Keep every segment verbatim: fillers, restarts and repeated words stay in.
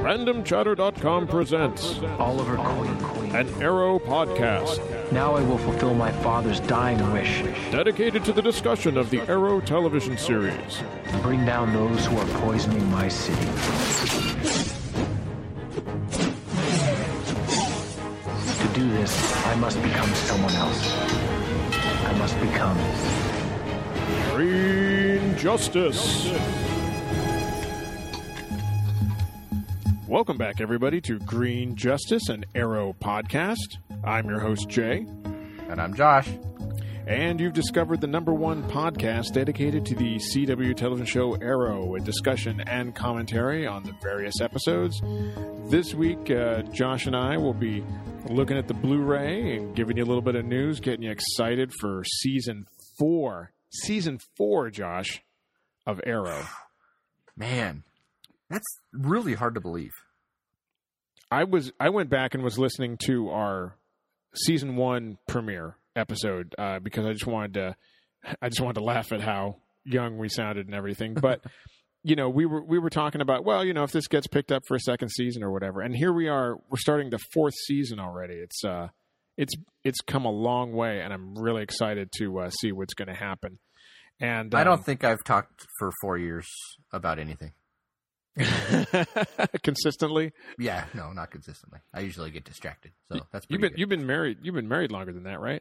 Random Chatter dot com presents Oliver Queen. an Arrow podcast Now I will fulfill my father's dying wish dedicated to the discussion of the Arrow television series. and bring down those who are poisoning my city. To do this, I must become someone else. I must become... Green Justice. Welcome back, everybody, to Green Justice, an Arrow podcast. I'm your host, Jay. And I'm Josh. And you've discovered the number one podcast dedicated to the C W television show Arrow, with discussion and commentary on the various episodes. This week, uh, Josh and I will be looking at the Blu-ray and giving you a little bit of news, getting you excited for season four. Season four, Josh, of Arrow. Man, that's really hard to believe. I was I went back and was listening to our season one premiere episode uh, because I just wanted to I just wanted to laugh at how young we sounded and everything. But you know, we were we were talking about, well, you know, if this gets picked up for a second season or whatever. And here we are, we're starting the fourth season already. It's uh it's it's come a long way, and I'm really excited to uh, see what's going to happen. And um, I don't think I've talked for four years about anything. consistently. Yeah, no, not consistently. I usually get distracted, so that's pretty you've been good. you've been married you've been married longer than that, right?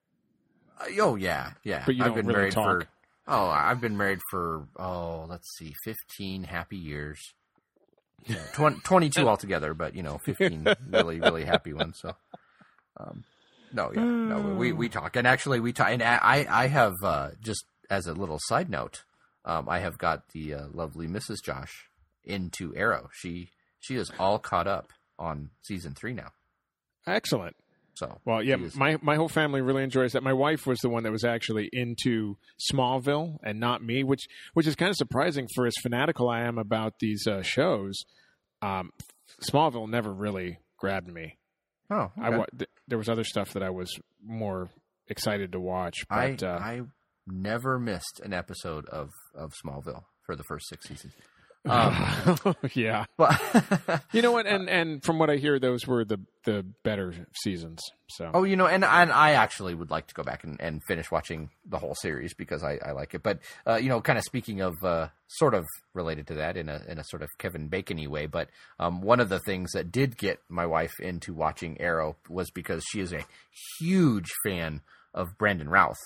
Uh, oh yeah, yeah. But you I've don't been really married talk. for oh, I've been married for oh, let's see, fifteen happy years. Yeah, twenty, twenty-two altogether, but you know, fifteen really, really happy ones. So, um, no, yeah, no, we we talk, and actually we talk, and I I have uh, just as a little side note, um, I have got the uh, lovely Missus Josh into Arrow. She she is all caught up on season three now. Excellent. So well, yeah, is, my my whole family really enjoys that. My wife was the one that was actually into Smallville, and not me, which which is kind of surprising for as fanatical I am about these uh, shows. Um, Smallville never really grabbed me. oh, I okay. wa- th- there was other stuff that I was more excited to watch. But, I uh, I never missed an episode of of Smallville for the first six seasons. Um, yeah, but you know what? And and from what I hear, those were the the better seasons. So oh, you know, and, and I actually would like to go back and, and finish watching the whole series because I, I like it. But uh, you know, kind of speaking of uh, sort of related to that in a in a sort of Kevin Bacon-y way. But um, one of the things that did get my wife into watching Arrow was because she is a huge fan of Brandon Routh.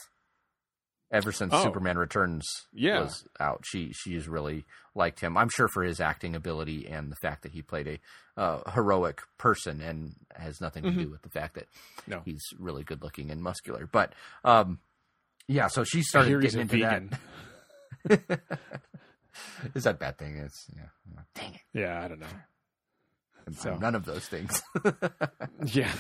Ever since Oh. Superman Returns Yeah. was out, she she has really liked him. I'm sure for his acting ability and the fact that he played a uh, heroic person, and has nothing to Mhm. do with the fact that No. he's really good looking and muscular. But um, yeah, so she I started hear he's getting a into vegan. that. Is that a bad thing? It's yeah. Dang it! Yeah, I don't know. I'm So. none of those things. Yeah.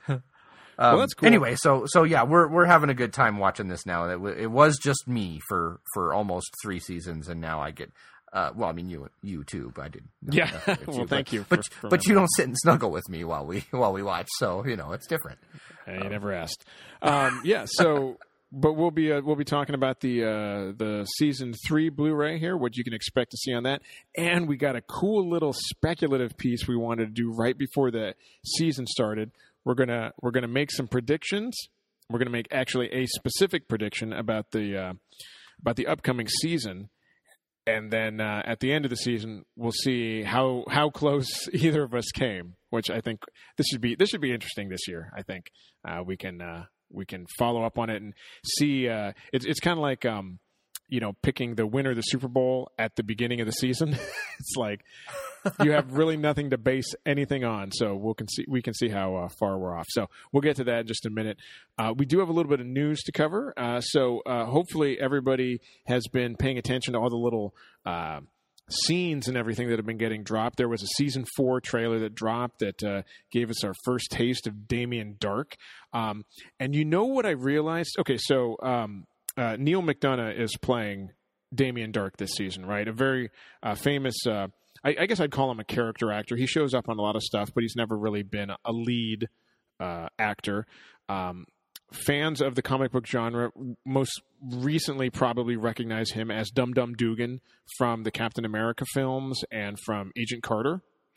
Um, that's cool. Anyway, so so yeah, we're we're having a good time watching this now. It, w- it was just me for, for almost three seasons, and now I get. Uh, well, I mean you you too, but I did. Yeah. uh, it's Well, thank but, you But for- for but you don't sit and snuggle with me while we while we watch, so you know it's different. Hey, you never asked. Um, yeah. So, but we'll be uh, we'll be talking about the uh, the season three Blu-ray here, what you can expect to see on that, and we got a cool little speculative piece we wanted to do right before the season started. We're gonna we're gonna make some predictions. We're gonna make actually a specific prediction about the uh, about the upcoming season. And then uh, at the end of the season, we'll see how how close either of us came. Which I think this should be this should be interesting this year. I think uh, we can uh, we can follow up on it and see. Uh, it's it's kind of like um, you know picking the winner of the Super Bowl at the beginning of the season. It's like you have really nothing to base anything on. So we'll can see we can see how uh, far we're off. So we'll get to that in just a minute. Uh, we do have a little bit of news to cover. Uh, so uh, hopefully everybody has been paying attention to all the little uh, scenes and everything that have been getting dropped. There was a season four trailer that dropped that uh, gave us our first taste of Damien Dark. Um, and you know what I realized? Okay, so um, uh, Neil McDonough is playing Damien Dark this season, right? A very uh, famous uh, I, I guess I'd call him a character actor. He shows up on a lot of stuff, but he's never really been a lead uh, actor. Um, fans of the comic book genre most recently probably recognize him as Dum Dum Dugan from the Captain America films and from Agent Carter.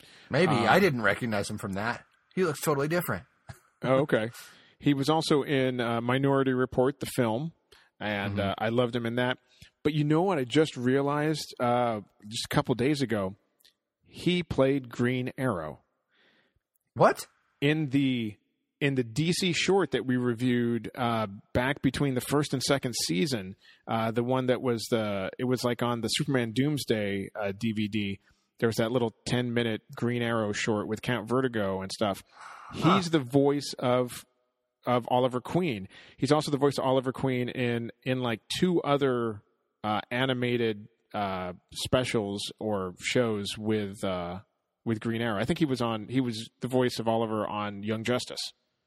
Maybe. Uh, I didn't recognize him from that. He looks totally different. Oh, okay. He was also in uh, Minority Report, the film, and Mm-hmm. uh, I loved him in that. But you know what? I just realized uh, just a couple days ago, he played Green Arrow What? in the in the D C short that we reviewed uh, back between the first and second season. Uh, the one that was the it was like on the Superman Doomsday uh, D V D. There was that little ten minute Green Arrow short with Count Vertigo and stuff. Huh. He's the voice of of Oliver Queen. He's also the voice of Oliver Queen in in like two other uh, animated uh, specials or shows with uh, with Green Arrow. I think he was on. He was the voice of Oliver on Young Justice.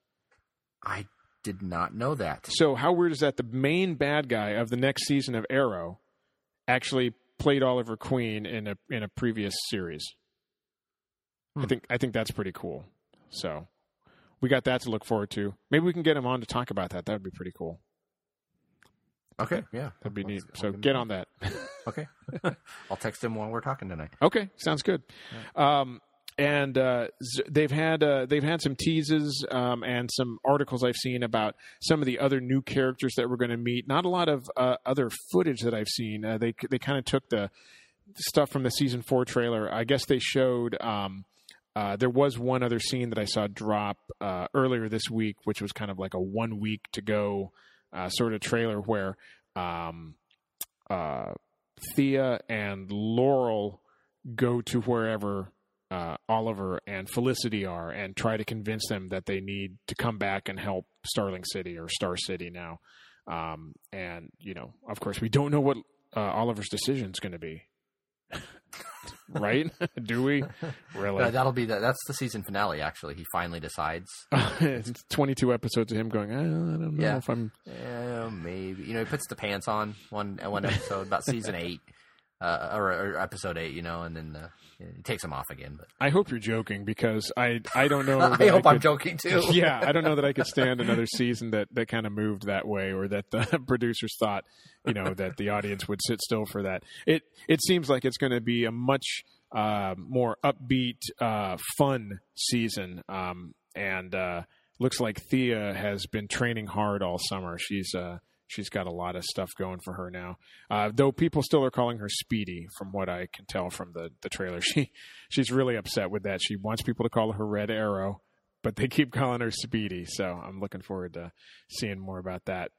I did not know that. So how weird is that? The main bad guy of the next season of Arrow actually played Oliver Queen in a in a previous series. Hmm. I think I think that's pretty cool. So we got that to look forward to. Maybe we can get him on to talk about that. That would be pretty cool. Okay, yeah. That'd be neat. Let's- So we can- get on that. Okay. I'll text him while we're talking tonight. Okay, sounds good. Um, and uh, z- they've had uh, they've had some teases um, and some articles I've seen about some of the other new characters that we're going to meet. Not a lot of uh, other footage that I've seen. Uh, they they kind of took the stuff from the season four trailer. I guess they showed. Um, uh, there was one other scene that I saw drop uh, earlier this week, which was kind of like a one week to go uh, sort of trailer where. Um, uh, Thea and Laurel go to wherever uh, Oliver and Felicity are and try to convince them that they need to come back and help Starling City or Star City now. Um, and, you know, of course, we don't know what uh, Oliver's decision is going to be. Right? Do we? Really? Uh, that'll be the, that's the season finale. Actually, he finally decides. It's twenty-two episodes of him going, I don't, I don't know Yeah. if I'm... Yeah, maybe. You know, he puts the pants on one one episode about season eight, uh, or, or episode eight. You know, and then uh, he takes them off again. But I hope you're joking because I I don't know. I that hope I'm could- joking too. Yeah, I don't know that I could stand another season that, that kind of moved that way, or that the producers thought, you know, that the audience would sit still for that. It it seems like it's going to be a much uh, more upbeat, uh, fun season, um, and uh, looks like Thea has been training hard all summer. She's uh, she's got a lot of stuff going for her now. Uh, though people still are calling her Speedy, from what I can tell from the, the trailer. She she's really upset with that. She wants people to call her Red Arrow, but they keep calling her Speedy. So I'm looking forward to seeing more about that.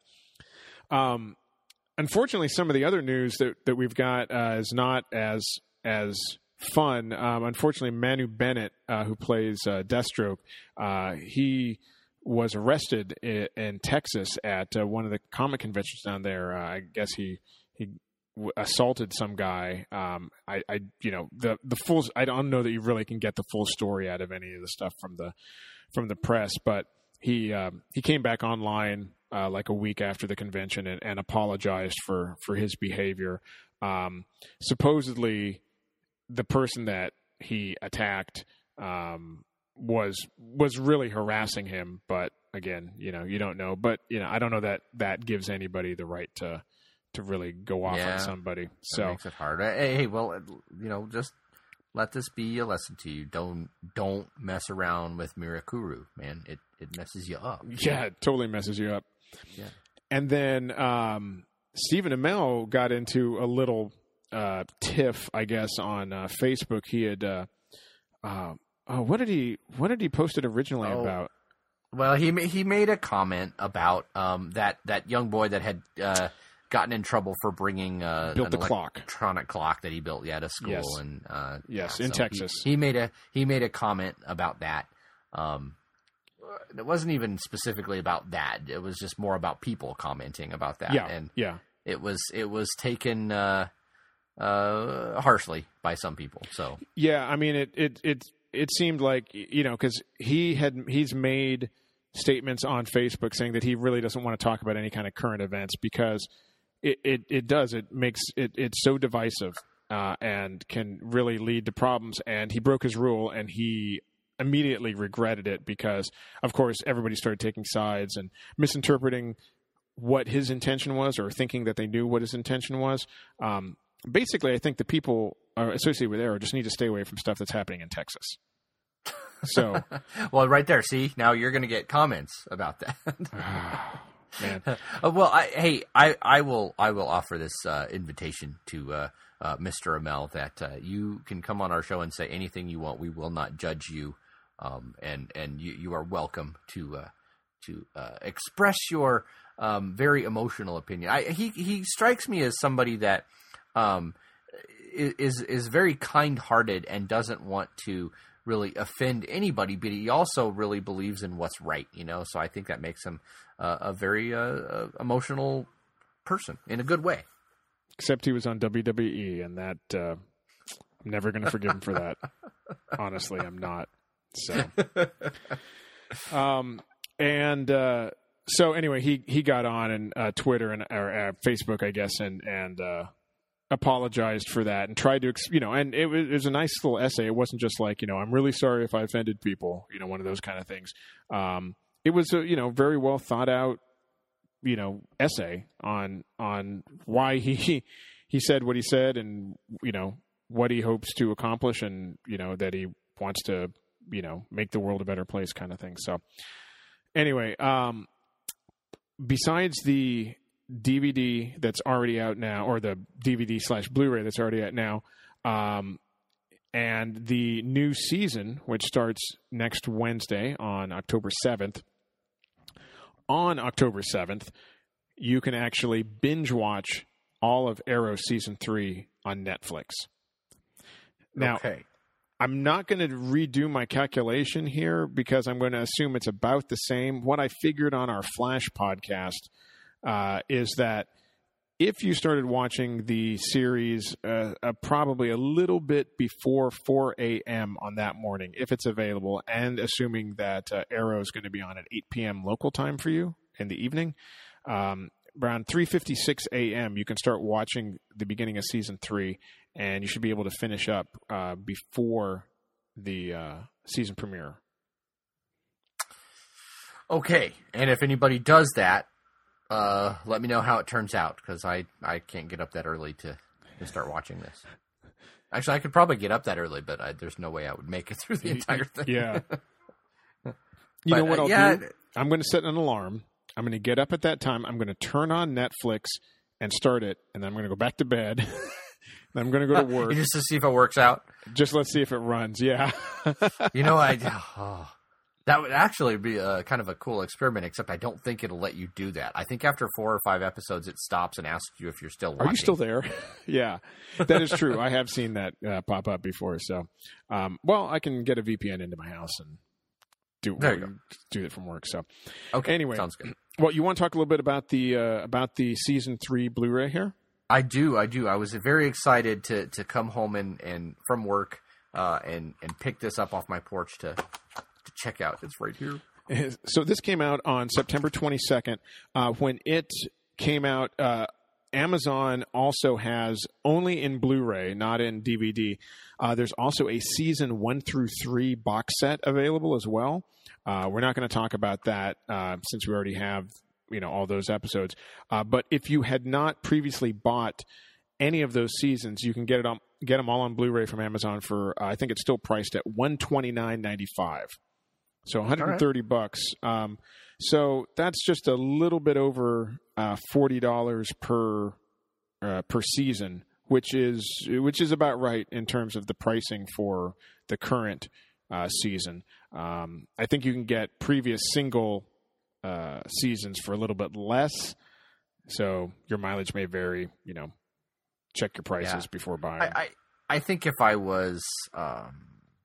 Um, unfortunately, some of the other news that, that we've got uh, is not as as fun. Um, unfortunately, Manu Bennett, uh, who plays uh, Deathstroke, uh, he was arrested in, in Texas at uh, one of the comic conventions down there. Uh, I guess he he w- assaulted some guy. Um, I, I, you know, the the full. I don't know that you really can get the full story out of any of the stuff from the from the press, but he um, he came back online uh, like a week after the convention and, and apologized for for his behavior. Um, supposedly, the person that he attacked um, was was really harassing him, but again, you know, you don't know. But you know, I don't know that that gives anybody the right to to really go off Yeah. on somebody. That So makes it hard. Hey, hey, well, you know, just let this be a lesson to you. Don't don't mess around with Mirakuru, man. It it messes you up. yeah, it totally messes you up. Yeah. And then um, Stephen Amell got into a little uh, tiff, I guess, on uh, Facebook. He had, uh, uh, oh, what did he, what did he post it originally Oh. about? Well, he ma- he made a comment about um, that that young boy that had uh, gotten in trouble for bringing uh, Built an the clock. electronic clock that he built yeah, to school, Yes. and uh, Yes, yeah, in so he- Texas. He, made a he made a comment about that. Um, it wasn't even specifically about that. It was just more about people commenting about that, Yeah, and yeah. it was it was taken uh, uh, harshly by some people. So Yeah, I mean, it it it it seemed like, you know, because he had he's made statements on Facebook saying that he really doesn't want to talk about any kind of current events because it it, it does it makes it it's so divisive uh, and can really lead to problems. And he broke his rule, and he immediately regretted it because, of course, everybody started taking sides and misinterpreting what his intention was, or thinking that they knew what his intention was. Um, basically, I think the people uh, associated with Arrow just need to stay away from stuff that's happening in Texas. So, well, right there. See, now you're going to get comments about that. Man. Uh, well, I, hey, I, I will I will offer this uh, invitation to uh, uh, Mister Amell that uh, you can come on our show and say anything you want. We will not judge you, um, and and you, you are welcome to uh, to uh, express your um, very emotional opinion. I, he he strikes me as somebody that um, is is very kind-hearted and doesn't want to really offend anybody, but he also really believes in what's right, you know. So I think that makes him uh, a very uh, emotional person in a good way. Except he was on W W E, and that uh, I'm never going to forgive him for that. Honestly, I'm not. So, um, and uh, so anyway, he he got on and uh, Twitter and or uh, Facebook, I guess, and and. Uh, apologized for that and tried to, you know, and it was, it was a nice little essay. It wasn't just like, you know, I'm really sorry if I offended people, you know, one of those kind of things. Um, it was a, you know, very well thought out, you know, essay on, on why he, he said what he said and, you know, what he hopes to accomplish and, you know, that he wants to, you know, make the world a better place kind of thing. So anyway, um, besides the D V D that's already out now, or the D V D slash Blu-ray that's already out now, um, and the new season, which starts next Wednesday on October seventh. On October seventh, you can actually binge watch all of Arrow season three on Netflix. Now, okay. I'm not going to redo my calculation here because I'm going to assume it's about the same. What I figured on our Flash podcast Uh, is that if you started watching the series uh, uh, probably a little bit before four a.m. on that morning, if it's available, and assuming that uh, Arrow is going to be on at eight p.m. local time for you in the evening, um, around three fifty-six a.m. you can start watching the beginning of season three, and you should be able to finish up uh, before the uh, season premiere. Okay, and if anybody does that, Uh, let me know how it turns out, because I, I can't get up that early to, to start watching this. Actually, I could probably get up that early, but I, there's no way I would make it through the entire thing. Yeah. You but, know what uh, I'll yeah, do? I'm going to set an alarm. I'm going to get up at that time. I'm going to turn on Netflix and start it, and then I'm going to go back to bed. Then I'm going to go to work. Just to see if it works out? Just let's see if it runs, yeah. You know, I... Oh. That would actually be a, kind of a cool experiment, except I don't think it'll let you do that. I think after four or five episodes, it stops and asks you if you're still watching. Are you still there? Yeah, that is true. I have seen that uh, pop up before. So, um, well, I can get a V P N into my house and do there you go. do it from work. So, okay, anyway, sounds good. Well, you want to talk a little bit about the uh, about the season three Blu-ray here? I do, I do. I was very excited to to come home and, and from work uh, and and pick this up off my porch to. Check out. It's right here. So this came out on September twenty-second. Uh, when it came out, uh, Amazon also has, only in Blu-ray, not in D V D, uh, there's also a season one through three box set available as well. Uh, we're not going to talk about that uh, since we already have, you know, all those episodes. Uh, but if you had not previously bought any of those seasons, you can get it on, get them all on Blu-ray from Amazon for, uh, I think it's still priced at one hundred twenty-nine ninety-five. So one hundred thirty right. bucks. Um, so that's just a little bit over uh, forty dollars per uh, per season, which is which is about right in terms of the pricing for the current uh, season. Um, I think you can get previous single uh, seasons for a little bit less. So your mileage may vary. You know, check your prices yeah. before buying. I, I I think if I was. Um...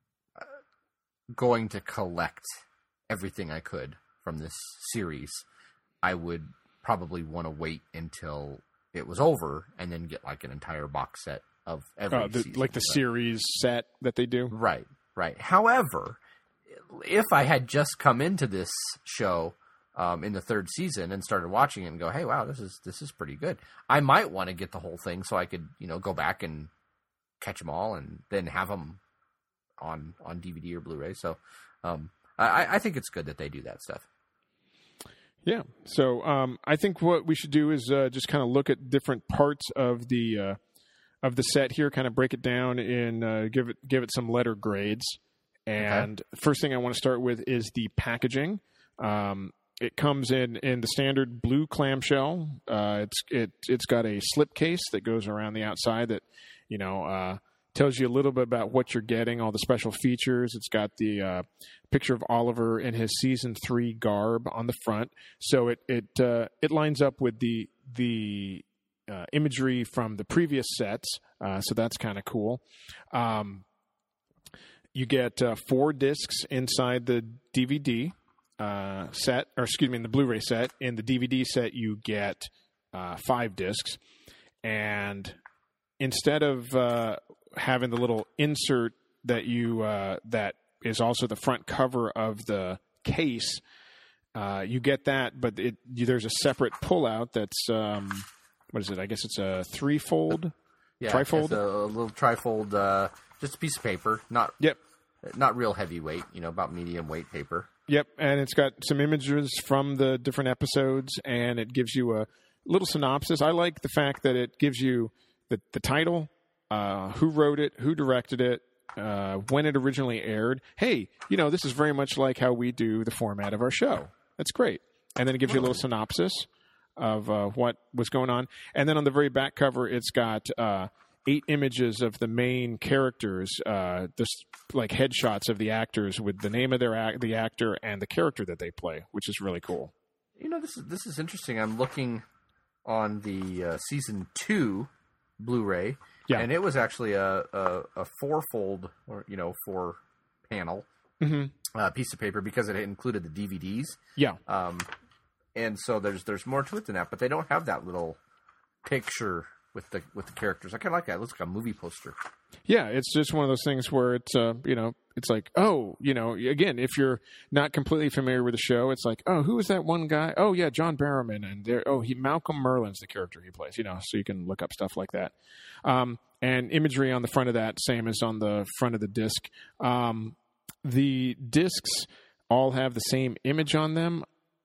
going to collect everything I could from this series, I would probably want to wait until it was over and then get like an entire box set of every uh, the, season. Like the so, series set that they do? Right, right. However, if I had just come into this show um, in the third season and started watching it and go, hey, wow, this is this is pretty good, I might want to get the whole thing so I could, you know, go back and catch them all and then have them on on D V D or Blu-ray. So um, I, I think it's good that they do that stuff. Yeah. So um, I think what we should do is uh, just kind of look at different parts of the uh, of the set here, kind of break it down in uh, give it give it some letter grades. And okay. First thing I want to start with is the packaging. Um, it comes in, in the standard blue clamshell. Uh, it's it it's got a slip case that goes around the outside that, you know, uh, tells you a little bit about what you're getting, all the special features. It's got the uh, picture of Oliver in his season three garb on the front, so it it uh, it lines up with the the uh, imagery from the previous sets. Uh, so that's kind of cool. Um, you get uh, four discs inside the D V D. Uh, set, or excuse me, in the Blu-ray set. In the D V D set, you get uh, five discs, and instead of uh, having the little insert that you uh, that is also the front cover of the case, uh, you get that, but it, you, there's a separate pullout that's um, what is it? I guess it's a threefold, yeah, trifold, it's a little trifold, uh, just a piece of paper, not yep, not real heavyweight, you know, about medium weight paper. Yep, and it's got some images from the different episodes, and it gives you a little synopsis. I like the fact that it gives you the, the title, uh, who wrote it, who directed it, uh, when it originally aired. Hey, you know, this is very much like how we do the format of our show. That's great. And then it gives you a little synopsis of uh, what was going on. And then on the very back cover, it's got uh, eight images of the main characters, uh, this like headshots of the actors with the name of their act, the actor and the character that they play, which is really cool. You know, this is this is interesting. I'm looking on the uh, season two Blu-ray, yeah. and it was actually a a, a fourfold or you know four panel mm-hmm. uh, piece of paper because it included the D V Ds. Yeah, um, and so there's there's more to it than that, but they don't have that little picture with the with the characters. I kind of like that. It looks like a movie poster. Yeah, it's just one of those things where it's uh, you know, it's like, oh, you know, again, if you're not completely familiar with the show, it's like, oh, who is that one guy? Oh, yeah, John Barrowman, and there, oh, he Malcolm Merlin's the character he plays. You know, so you can look up stuff like that. Um, and imagery on the front of that, same as on the front of the disc. Um, the discs all have the same image on them.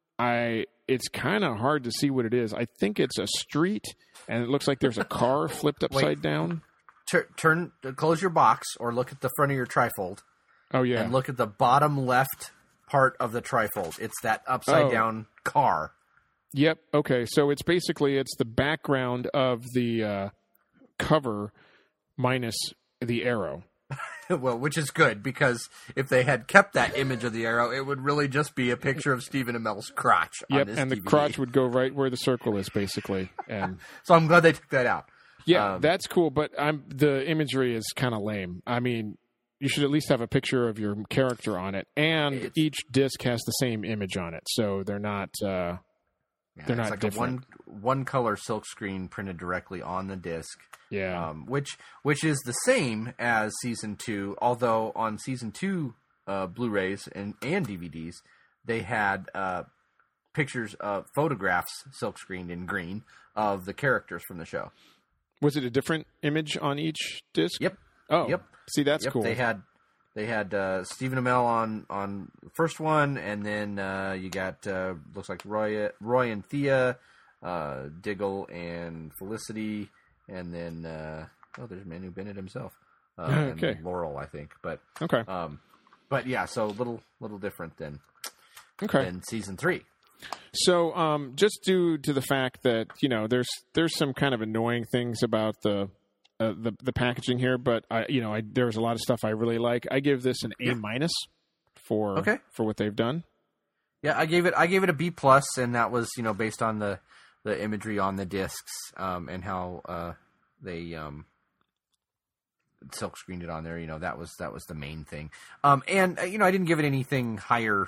I it's kind of hard to see what it is. I think it's a street, and it looks like there's a car flipped upside Wait, down. Turn, turn, close your box, or look at the front of your trifold. Oh yeah, and look at the bottom left part of the trifold. It's that upside oh. down car. Yep. Okay. So it's basically it's the background of the uh, cover minus the arrow. Well, which is good, because if they had kept that image of the arrow, it would really just be a picture of Stephen Amell's crotch. Yep, on this and the D V D. crotch would go right where the circle is, basically. And so I'm glad they took that out. Yeah, um, that's cool, but I'm the imagery is kind of lame. I mean, you should at least have a picture of your character on it, and each disc has the same image on it, so they're not uh, yeah, they're it's not like different. a one one color silk screen printed directly on the disc. Yeah, um, which which is the same as season two, although on season two uh, Blu-rays and, and D V Ds they had uh, pictures of photographs silk screened in green of the characters from the show. Was it a different image on each disc? Yep. Oh, yep. See, that's yep. cool. They had they had uh, Stephen Amell on on the first one, and then uh, you got uh, looks like Roy Roy and Thea, uh, Diggle and Felicity. And then, uh, oh, there's Manu Bennett himself. Uh, okay. And Laurel, I think. But okay. Um, but yeah, so a little, little different than, okay. than season three. So, um, just due to the fact that, you know, there's there's some kind of annoying things about the uh, the, the packaging here, but I, you know, I, there's a lot of stuff I really like. I give this an A minus for okay. for what they've done. Yeah, I gave it I gave it a B plus, and that was, you know, based on the. the imagery on the discs, um, and how, uh, they, um, silk screened it on there. You know, that was, that was the main thing. Um, and, uh, you know, I didn't give it anything higher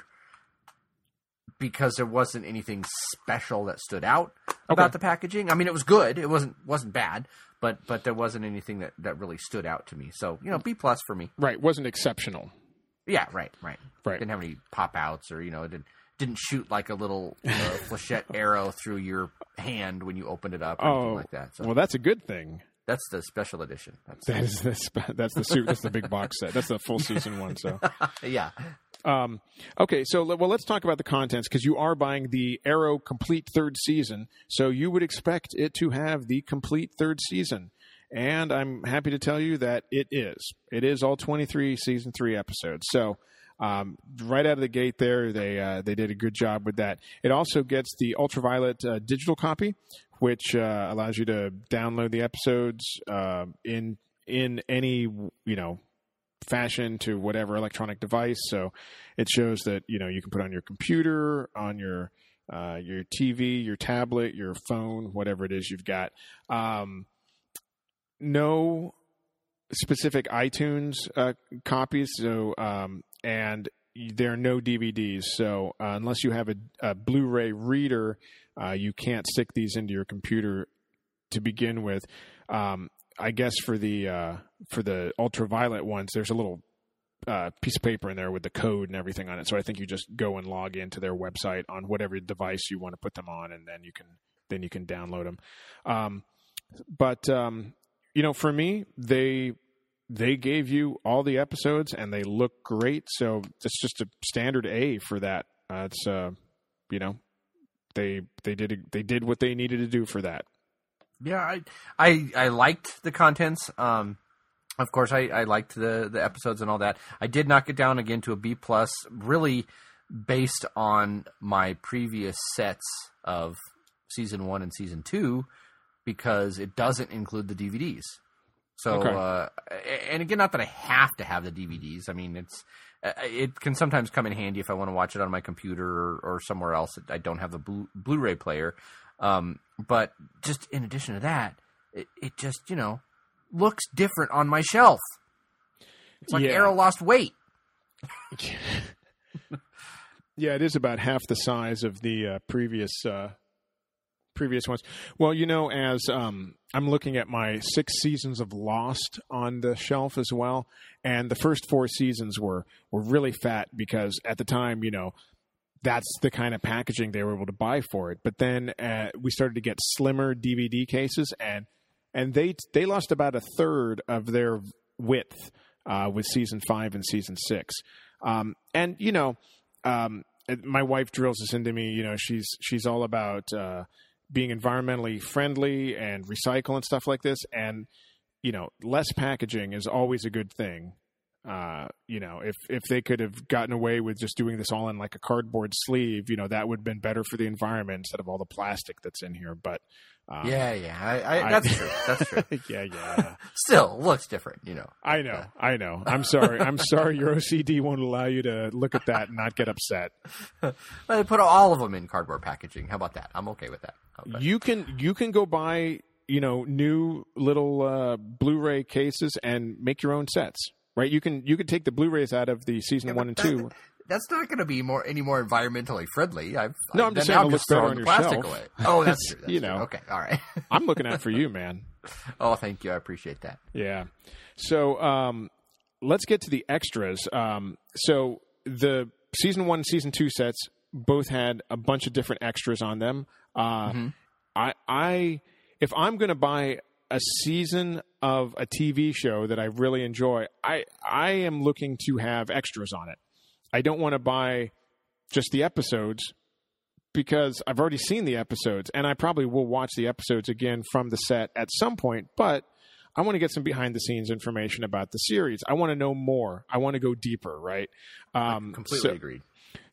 because there wasn't anything special that stood out okay. about the packaging. I mean, it was good. It wasn't, wasn't bad, but, but there wasn't anything that, that really stood out to me. So, you know, B plus for me. Right. Wasn't exceptional. Yeah. Right. Right. Right. Didn't have any pop outs or, you know, it didn't, didn't shoot like a little uh, flechette arrow through your hand when you opened it up or oh, anything like that. So well, that's a good thing. That's the special edition. That's that is the spe- that's the suit. That's the big box set. That's the full season one. So yeah. Um, okay, so well, let's talk about the contents, because you are buying the Arrow complete third season, so you would expect it to have the complete third season. And I'm happy to tell you that it is. It is all twenty-three season three episodes. So um, right out of the gate there, they uh, they did a good job with that. It also gets the Ultraviolet uh, digital copy, which uh, allows you to download the episodes uh, in in any, you know, fashion to whatever electronic device. So it shows that, you know, you can put on your computer, on your uh, your T V, your tablet, your phone, whatever it is you've got. Um, no specific iTunes uh, copies, so um, and there are no D V Ds. So uh, unless you have a, a Blu-ray reader, uh, you can't stick these into your computer to begin with. Um, I guess for the uh, for the Ultraviolet ones, there's a little uh, piece of paper in there with the code and everything on it. So I think you just go and log into their website on whatever device you want to put them on, and then you can then you can download them. Um, but um, you know, for me, they they gave you all the episodes and they look great. So it's just a standard A for that. Uh, it's uh, you know, they they did they did what they needed to do for that. Yeah, I, I, I liked the contents. Um, of course, I, I liked the, the episodes and all that. I did knock it down again to a B plus, really based on my previous sets of season one and season two, because it doesn't include the D V Ds. So, okay. uh, and again, not that I have to have the D V Ds. I mean, it's it can sometimes come in handy if I want to watch it on my computer or, or somewhere else. I don't have the Blu- Blu-ray player. Um, but just in addition to that, it, it just, you know, looks different on my shelf. It's like yeah. Arrow lost weight. Yeah, it is about half the size of the uh, previous uh, previous ones. Well, you know, as um, I'm looking at my six seasons of Lost on the shelf as well, and the first four seasons were, were really fat because at the time, you know, that's the kind of packaging they were able to buy for it. But then uh, we started to get slimmer D V D cases, and and they they lost about a third of their width uh, with season five and season six. Um, and you know, um, my wife drills this into me. You know, she's she's all about uh, being environmentally friendly and recycle and stuff like this. And you know, less packaging is always a good thing. Uh, you know, if, if they could have gotten away with just doing this all in like a cardboard sleeve, you know, that would have been better for the environment instead of all the plastic that's in here. But um, yeah, yeah, I, I, that's I, true. That's true. yeah, yeah. Still looks different, you know. I know, uh, I know. I'm sorry. I'm sorry. Your O C D won't allow you to look at that and not get upset. They put all of them in cardboard packaging. How about that? I'm okay with that. Okay. You can you can go buy, you know, new little uh, Blu-ray cases and make your own sets. Right, you can you can take the Blu-rays out of the season yeah, one and that, two. That's not going to be more any more environmentally friendly. I've, no, I'm just saying it looks better on the your plastic shelf. Away. Oh, that's true. That's you true. know, okay, all right. I'm looking out for you, man. Oh, thank you. I appreciate that. Yeah. So um, let's get to the extras. Um, so the season one, and season two sets both had a bunch of different extras on them. Uh, mm-hmm. I, I, if I'm going to buy a season of a T V show that I really enjoy, I I am looking to have extras on it. I don't want to buy just the episodes because I've already seen the episodes, and I probably will watch the episodes again from the set at some point, but I want to get some behind-the-scenes information about the series. I want to know more. I want to go deeper, right? Um, completely so, agreed.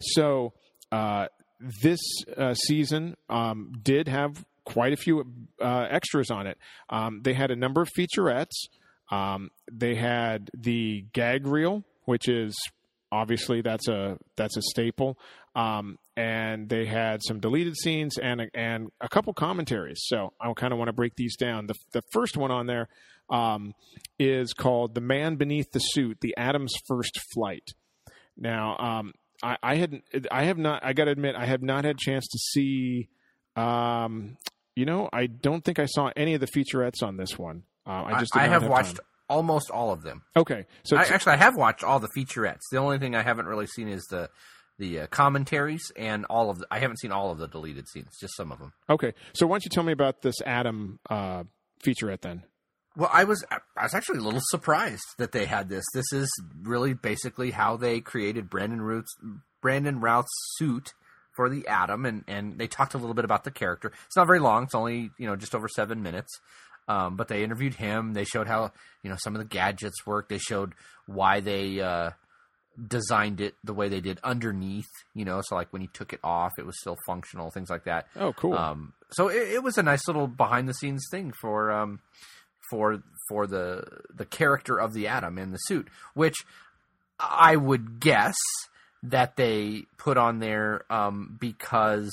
So uh, this uh, season um, did have quite a few uh, extras on it. Um, they had a number of featurettes. Um, they had the gag reel, which is obviously that's a that's a staple. Um, and they had some deleted scenes and a, and a couple commentaries. So I kind of want to break these down. The the first one on there um, is called "The Man Beneath the Suit: The Atom's First Flight." Now um, I, I had I have not I got to admit I have not had a chance to see. Um, You know, I don't think I saw any of the featurettes on this one. Uh, I just did I, not have, have watched time. almost all of them. Okay, so I, actually, I have watched all the featurettes. The only thing I haven't really seen is the the uh, commentaries and all of the. I haven't seen all of the deleted scenes, just some of them. Okay, so why don't you tell me about this Atom uh, featurette then? Well, I was I was actually a little surprised that they had this. This is really basically how they created Brandon Routh's Brandon Routh's suit for the Atom, and, and they talked a little bit about the character. It's not very long. It's only, you know, just over seven minutes. Um, but they interviewed him. They showed how, you know, some of the gadgets work. They showed why they uh, designed it the way they did underneath, you know, so like when he took it off, it was still functional, things like that. Oh, cool. Um, so it, it was a nice little behind the scenes thing for um, for for the the character of the Atom in the suit, which I would guess that they put on there um, because.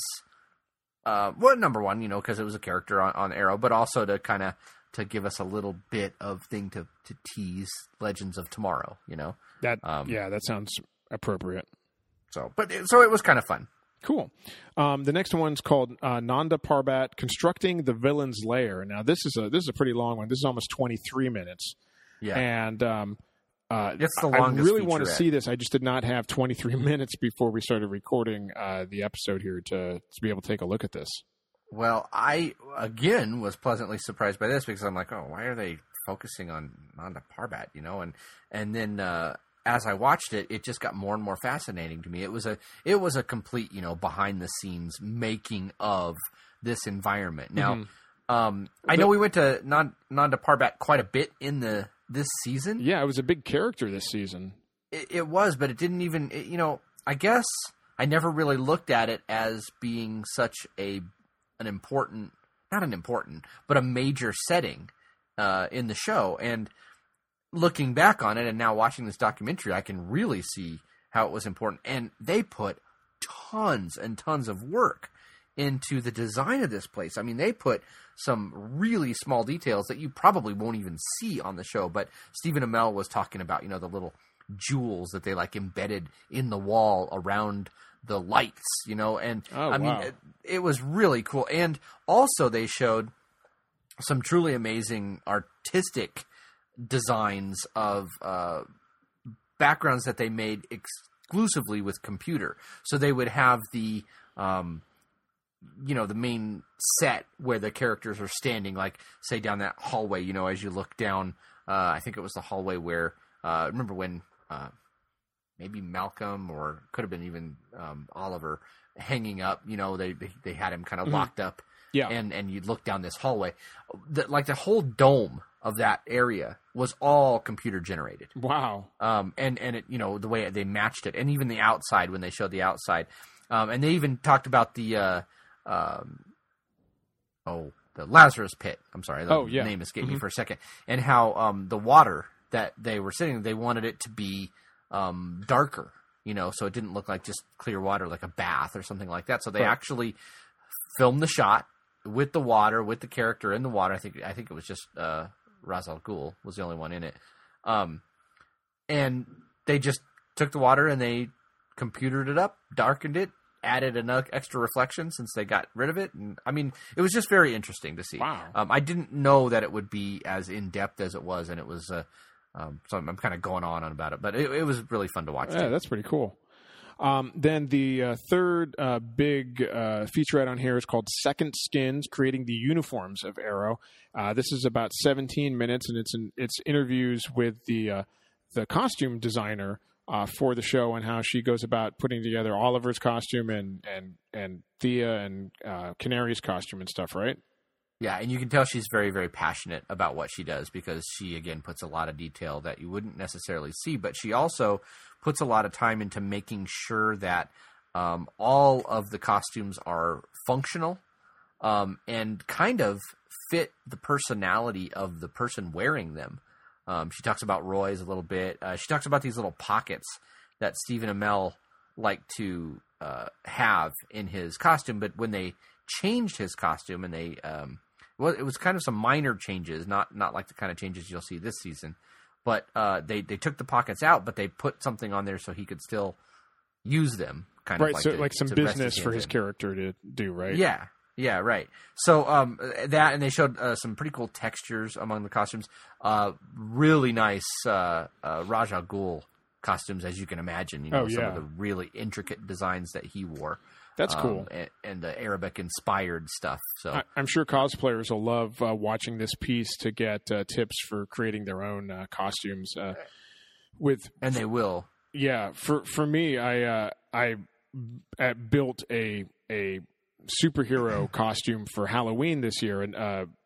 Uh, well, number one, you know, because it was a character on, on Arrow, but also to kind of to give us a little bit of thing to, to tease Legends of Tomorrow, you know. That um, yeah, that sounds appropriate. So, but it, so it was kind of fun. Cool. Um, the next one's called uh, Nanda Parbat Constructing the Villain's Lair. Now this is a this is a pretty long one. This is almost twenty-three minutes. Yeah, and um, uh, it's the I longest. really want to featurette. see this. I just did not have twenty-three minutes before we started recording uh, the episode here to to be able to take a look at this. Well, I again was pleasantly surprised by this because I'm like, oh, why are they focusing on Nanda Parbat? You know, and and then uh, as I watched it, it just got more and more fascinating to me. It was a it was a complete, you know, behind the scenes making of this environment. Now, mm-hmm. um, I know we went to Nanda Parbat quite a bit in the this season. Yeah, it was a big character this season. It, it was, but it didn't even, it, you know, I guess I never really looked at it as being such a an important, not an important, but a major setting uh, in the show. And looking back on it and now watching this documentary, I can really see how it was important. And they put tons and tons of work into the design of this place. I mean, they put some really small details that you probably won't even see on the show. But Stephen Amell was talking about, you know, the little jewels that they like embedded in the wall around the lights, you know, and oh, I mean, wow. it, it was really cool. And also they showed some truly amazing artistic designs of uh, backgrounds that they made exclusively with computer. So they would have the, um, you know, the main set where the characters are standing, like say down that hallway, you know, as you look down, uh, I think it was the hallway where, uh, remember when, uh, maybe Malcolm or could have been even um, Oliver hanging up, you know, they they, they had him kind of mm-hmm. locked up. Yeah. And, and you'd look down this hallway. The, like the whole dome of that area was all computer generated. Wow. Um, and, and it, you know, the way they matched it. And even the outside, when they showed the outside. Um, and they even talked about the, uh, um, oh, the Lazarus Pit. I'm sorry. The oh, yeah. name escaped mm-hmm. me for a second. And how um, the water that they were sitting, they wanted it to be um, darker, you know, so it didn't look like just clear water, like a bath or something like that. So they right. actually filmed the shot with the water, with the character in the water. I think I think it was just uh, Ra's al Ghul was the only one in it. Um, and they just took the water and they computered it up, darkened it, added an extra reflection since they got rid of it. And I mean, it was just very interesting to see. Wow. Um, I didn't know that it would be as in-depth as it was, and it was... Uh, Um, so I'm, I'm kind of going on about it, but it, it was really fun to watch. Yeah, too. that's pretty cool. Um, then the uh, third uh, big uh, featurette on here is called Second Skins, Creating the Uniforms of Arrow. Uh, this is about seventeen minutes, and it's an, it's interviews with the uh, the costume designer uh, for the show and how she goes about putting together Oliver's costume and and and Thea and uh, Canary's costume and stuff, right? Yeah, and you can tell she's very, very passionate about what she does because she, again, puts a lot of detail that you wouldn't necessarily see, but she also puts a lot of time into making sure that um, all of the costumes are functional um, and kind of fit the personality of the person wearing them. Um, she talks about Roy's a little bit. Uh, she talks about these little pockets that Stephen Amell liked to uh, have in his costume, but when they changed his costume and they... Um, Well, it was kind of some minor changes, not not like the kind of changes you'll see this season. But uh, they, they took the pockets out, but they put something on there so he could still use them. Kind right, of like so to, like some to business for his in. character to do, right? Yeah, yeah, right. So um, that, and they showed uh, some pretty cool textures among the costumes. Uh, really nice uh, uh, Ra's al Ghul costumes, as you can imagine. You know, oh, yeah. some of the really intricate designs that he wore. That's cool. Um, and, and the Arabic-inspired stuff. So I, I'm sure cosplayers will love uh, watching this piece to get uh, tips for creating their own uh, costumes. Uh, with and they will. Yeah, for for me, I uh, I uh, built a a superhero costume for Halloween this year, and uh,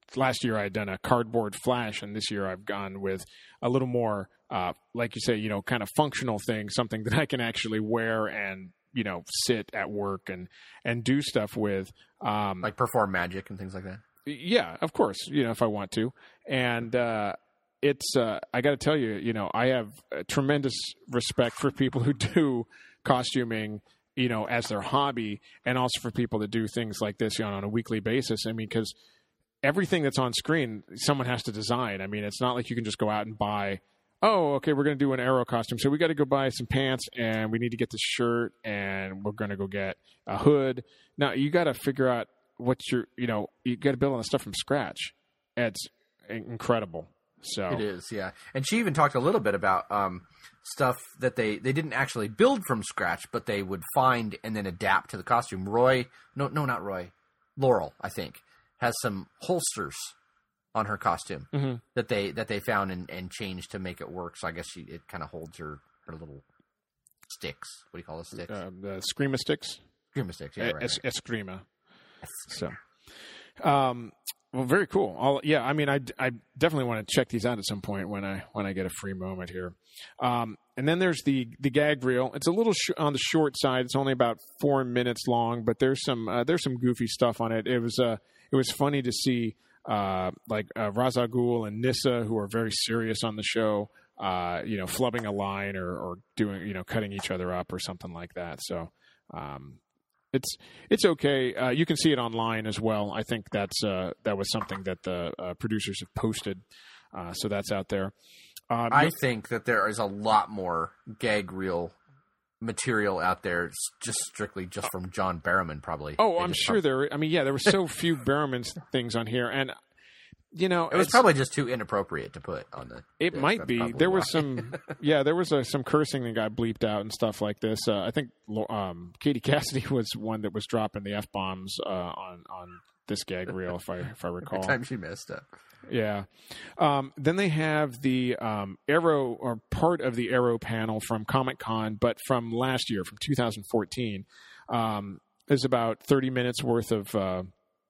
last year I had done a cardboard flash, and this year I've gone with a little more, uh, like you say, you know, kind of functional thing, something that I can actually wear and, you know, sit at work and, and do stuff with. Um, like perform magic and things like that. Yeah, of course, you know, if I want to. And uh, it's, uh, I got to tell you, you know, I have a tremendous respect for people who do costuming, you know, as their hobby, and also for people that do things like this, you know, on a weekly basis. I mean, because everything that's on screen, someone has to design. I mean, it's not like you can just go out and buy, oh, okay, we're going to do an Arrow costume, so we got to go buy some pants, and we need to get this shirt, and we're going to go get a hood. Now, you got to figure out what you're, you know, you got to build all the stuff from scratch. It's incredible. So it is, yeah. And she even talked a little bit about um, stuff that they, they didn't actually build from scratch, but they would find and then adapt to the costume. Roy, no, no, not Roy, Laurel, I think, has some holsters on her costume mm-hmm. that they that they found and, and changed to make it work. So I guess she it kind of holds her, her little sticks. What do you call those sticks? Uh, the Screama sticks. Screama sticks, yeah. Right, es- right. Eskrima. So, um, well, very cool. I'll, yeah, I mean, I, I definitely want to check these out at some point when I when I get a free moment here. Um, and then there's the the gag reel. It's a little sh- on the short side. It's only about four minutes long, but there's some uh, there's some goofy stuff on it. It was uh it was funny to see uh, like uh, Ra's al Ghul and Nyssa, who are very serious on the show, uh, you know, flubbing a line or, or doing you know cutting each other up or something like that. So. Um, It's it's okay. Uh, you can see it online as well. I think that's uh, that was something that the uh, producers have posted, uh, so that's out there. Um, I think that there is a lot more gag reel material out there, just strictly just from John Barrowman, probably. Oh, they I'm sure talk- there. I mean, yeah, there were so few Barrowman things on here, and you know, it was probably just too inappropriate to put on the. It disc. might That's be. There why. was some, yeah, there was uh, some cursing that got bleeped out and stuff like this. Uh, I think um, Katie Cassidy was one that was dropping the F bombs uh, on on this gag reel, if I if I recall. The time she messed up. Yeah. Um, then they have the um, Arrow or part of the Arrow panel from Comic-Con, but from last year, from two thousand fourteen. Um, it's about thirty minutes worth of uh,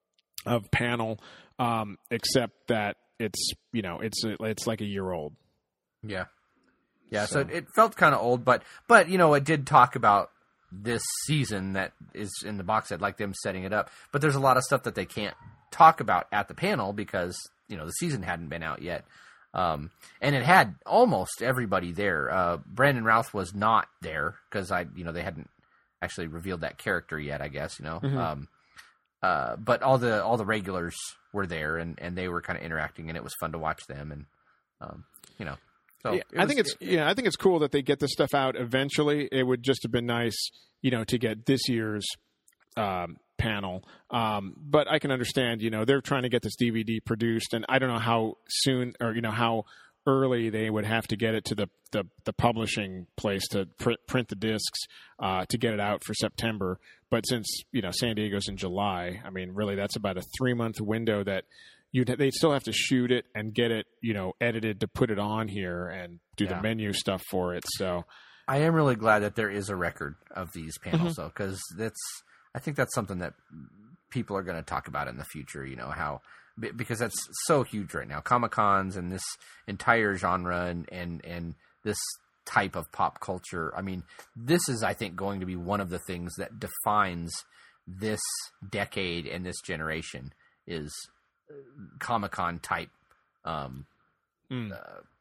of panel. Um, except that it's, you know, it's, it's like a year old. Yeah. Yeah. So, so it felt kind of old, but, but, you know, it did talk about this season that is in the box set, like them setting it up, but there's a lot of stuff that they can't talk about at the panel because, you know, the season hadn't been out yet. Um, and it had almost everybody there. Uh, Brandon Routh was not there because I, you know, they hadn't actually revealed that character yet, I guess, you know, mm-hmm. um, Uh, but all the all the regulars were there, and, and they were kind of interacting, and it was fun to watch them, and um, you know. So yeah, was, I think it's it, yeah, I think it's cool that they get this stuff out eventually. It would just have been nice, you know, to get this year's um, panel. Um, but I can understand, you know, they're trying to get this D V D produced, and I don't know how soon or you know how early they would have to get it to the the, the publishing place to print, print the discs uh, to get it out for September. But since, you know, San Diego's in July, I mean, really, that's about a three-month window that you'd they'd still have to shoot it and get it, you know, edited to put it on here and do yeah. the menu stuff for it. So I am really glad that there is a record of these panels, mm-hmm. though, because that's I think that's something that people are going to talk about in the future, you know, how because that's so huge right now. Comic-Cons and this entire genre and, and, and this type of pop culture. I mean, this is, I think, going to be one of the things that defines this decade and this generation is Comic-Con type. Um, mm.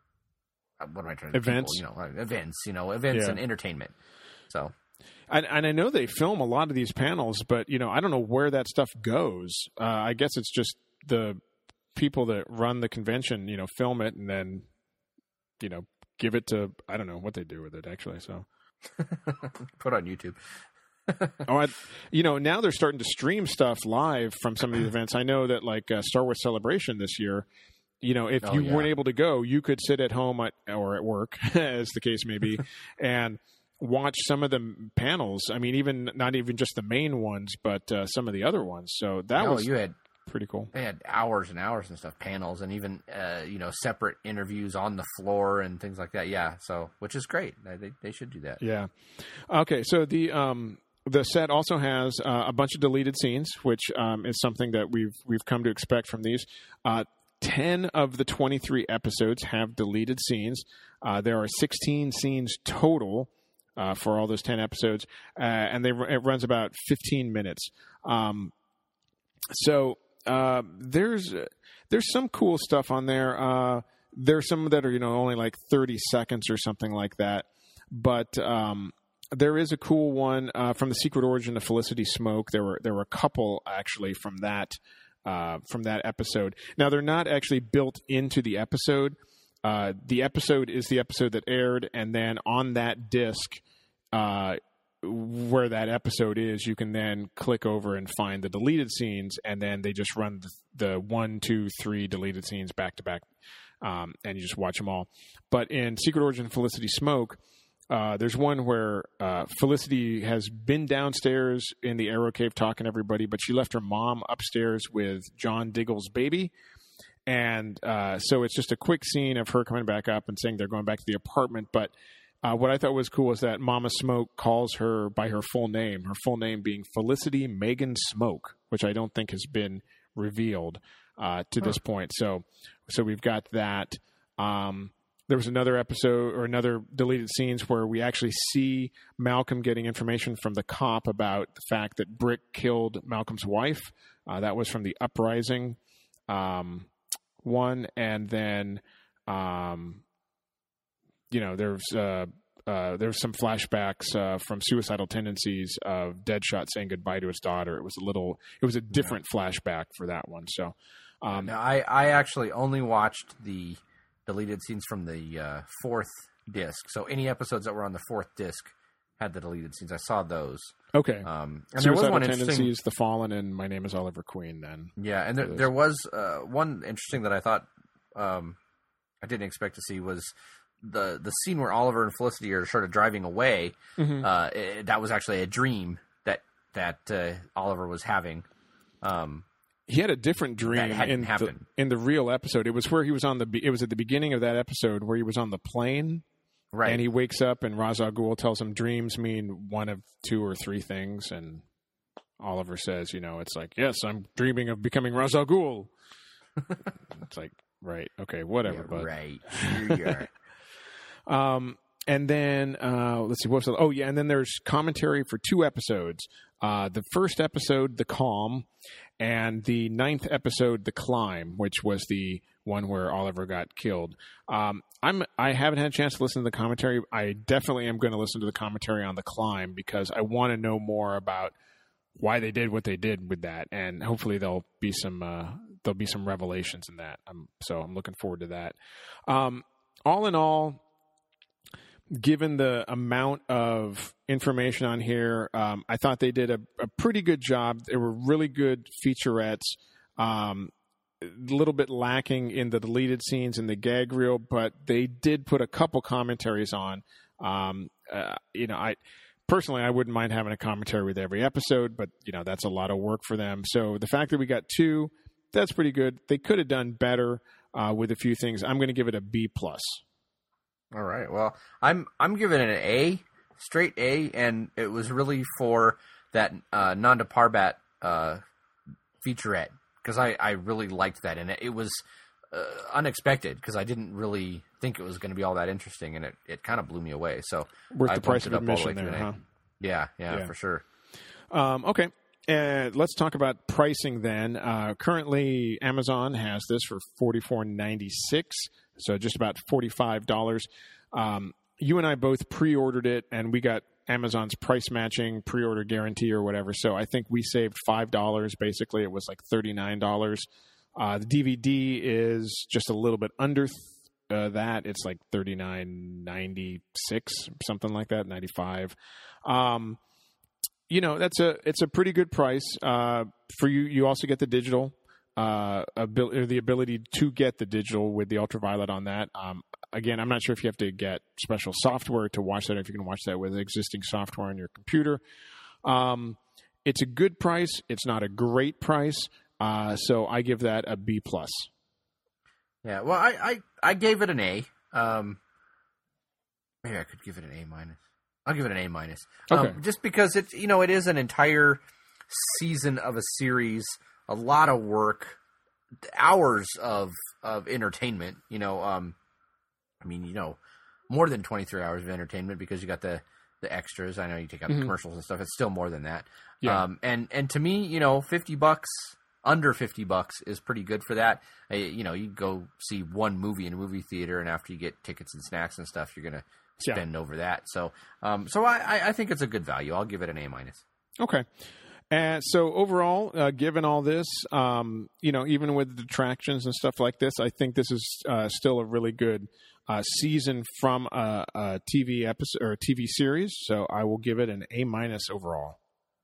uh, what am I trying to events? People, you know, events. You know, events yeah. and entertainment. So, and, and I know they film a lot of these panels, but you know, I don't know where that stuff goes. Uh, I guess it's just the people that run the convention, you know, film it and then, you know, give it to, I don't know what they do with it actually. So put on YouTube. oh, I, you know, now they're starting to stream stuff live from some of these events. I know that like uh, Star Wars Celebration this year, you know, if oh, you yeah. weren't able to go, you could sit at home at, or at work as the case may be and watch some of the panels. I mean, even not even just the main ones, but uh, some of the other ones. So that no, was you had pretty cool. They had hours and hours and stuff, panels, and even uh, you know separate interviews on the floor and things like that. Yeah, so which is great. They they should do that. Yeah. Okay, so the um the set also has uh, a bunch of deleted scenes, which um, is something that we've we've come to expect from these. Uh, ten of the twenty-three episodes have deleted scenes. Uh, there are sixteen scenes total uh, for all those ten episodes, uh, and they it runs about fifteen minutes. Um, so uh, there's there's some cool stuff on there. Uh, there's some that are you know only like thirty seconds or something like that, but um, there is a cool one uh, from the Secret Origin of Felicity Smoke. There were there were a couple actually from that. Uh, from that episode. Now, they're not actually built into the episode. Uh, the episode is the episode that aired, and then on that disc uh, where that episode is, you can then click over and find the deleted scenes, and then they just run the, the one, two, three deleted scenes back to back, um, and you just watch them all. But in Secret Origin of Felicity Smoke, Uh, there's one where uh, Felicity has been downstairs in the Arrow Cave talking to everybody, but she left her mom upstairs with John Diggle's baby. And uh, so it's just a quick scene of her coming back up and saying they're going back to the apartment. But uh, what I thought was cool is that Mama Smoke calls her by her full name, her full name being Felicity Megan Smoke, which I don't think has been revealed uh, to huh. this point. So, so we've got that. Um, There was another episode or another deleted scenes where we actually see Malcolm getting information from the cop about the fact that Brick killed Malcolm's wife. Uh, that was from the Uprising um, one. And then, um, you know, there's uh, uh, there's some flashbacks uh, from Suicidal Tendencies of Deadshot saying goodbye to his daughter. It was a little, it was a different yeah. flashback for that one. So, um, now, I, I actually only watched the deleted scenes from the uh, fourth disc. So any episodes that were on the fourth disc had the deleted scenes. I saw those. Okay. Um, and Suicidal there was one Tendencies, interesting... The Fallen, and My Name is Oliver Queen then. Yeah, and there, there was uh, one interesting that I thought um, I didn't expect to see was the the scene where Oliver and Felicity are sort of driving away. Mm-hmm. Uh, it, that was actually a dream that, that uh, Oliver was having. Um He had a different dream in the, in the real episode. It was where he was on the. It was at the beginning of that episode where he was on the plane, right? And he wakes up, and Ra's al Ghul tells him dreams mean one of two or three things, and Oliver says, "You know, it's like yes, I'm dreaming of becoming Ra's al Ghul." It's like right, okay, whatever, yeah, but right, here you are. um, and then uh, let's see, what's the, oh yeah, and then there's commentary for two episodes. Uh, the first episode, The Calm. And the ninth episode, The Climb, which was the one where Oliver got killed. Um, I'm I haven't had a chance to listen to the commentary. I definitely am going to listen to the commentary on The Climb because I want to know more about why they did what they did with that, and hopefully there'll be some uh, there'll be some revelations in that. Um, so I'm looking forward to that. Um, all in all, given the amount of information on here, um, I thought they did a, a pretty good job. They were really good featurettes, um, a little bit lacking in the deleted scenes and the gag reel, but they did put a couple commentaries on. Um, uh, you know, I personally, I wouldn't mind having a commentary with every episode, but you know, that's a lot of work for them. So the fact that we got two, that's pretty good. They could have done better uh, with a few things. I'm going to give it a B plus. All right. Well, I'm I'm giving it an A, straight A, and it was really for that uh, Nanda Parbat uh, featurette because I, I really liked that, and it, it was uh, unexpected because I didn't really think it was going to be all that interesting, and it, it kind of blew me away. So worth I the price of it up admission all the way there, to huh? Yeah, yeah, Yeah. for sure. Um, okay. Uh, let's talk about pricing then. Uh, currently, Amazon has this for forty-four ninety-six, so just about forty-five dollars. Um, you and I both pre-ordered it, and we got Amazon's price matching pre-order guarantee or whatever. So I think we saved five dollars. Basically, it was like thirty-nine dollars. Uh, the D V D is just a little bit under th- uh, that. It's like thirty-nine ninety-six, something like that, ninety-five. Um, you know, that's a it's a pretty good price uh, for you. You also get the digital, uh, abil- or the ability to get the digital with the ultraviolet on that. Um, again, I'm not sure if you have to get special software to watch that, or if you can watch that with existing software on your computer. Um, it's a good price. It's not a great price, uh, so I give that a B plus. Yeah, well, I, I, I gave it an A. Um, maybe I could give it an A minus. I'll give it an A minus. Okay. Um, just because it's you know it is an entire season of a series, a lot of work, hours of of entertainment. You know, um, I mean, you know, more than twenty-three hours of entertainment because you got the, the extras. I know you take out the mm-hmm. commercials and stuff. It's still more than that. Yeah. Um, and and to me, you know, fifty bucks. Under fifty bucks is pretty good for that. Uh, you know, you go see one movie in a movie theater, and after you get tickets and snacks and stuff, you're gonna spend yeah. over that. So, um, so I, I think it's a good value. I'll give it an A minus. Okay. And so overall, uh, given all this, um, you know, even with the detractions and stuff like this, I think this is uh, still a really good uh, season from a, a T V episode or a T V series. So I will give it an A minus overall.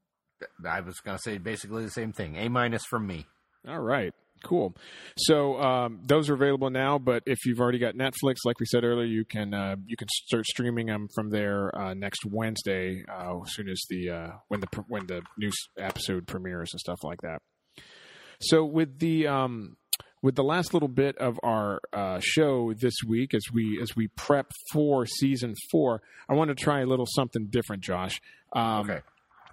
I was going to say basically the same thing. A minus from me. All right. Cool. So um, those are available now, but if you've already got Netflix, like we said earlier, you can uh, you can start streaming them from there uh, next Wednesday, uh, as soon as the uh, when the when the new episode premieres and stuff like that. So with the um, with the last little bit of our uh, show this week, as we as we prep for season four, I want to try a little something different, Josh. Um, okay.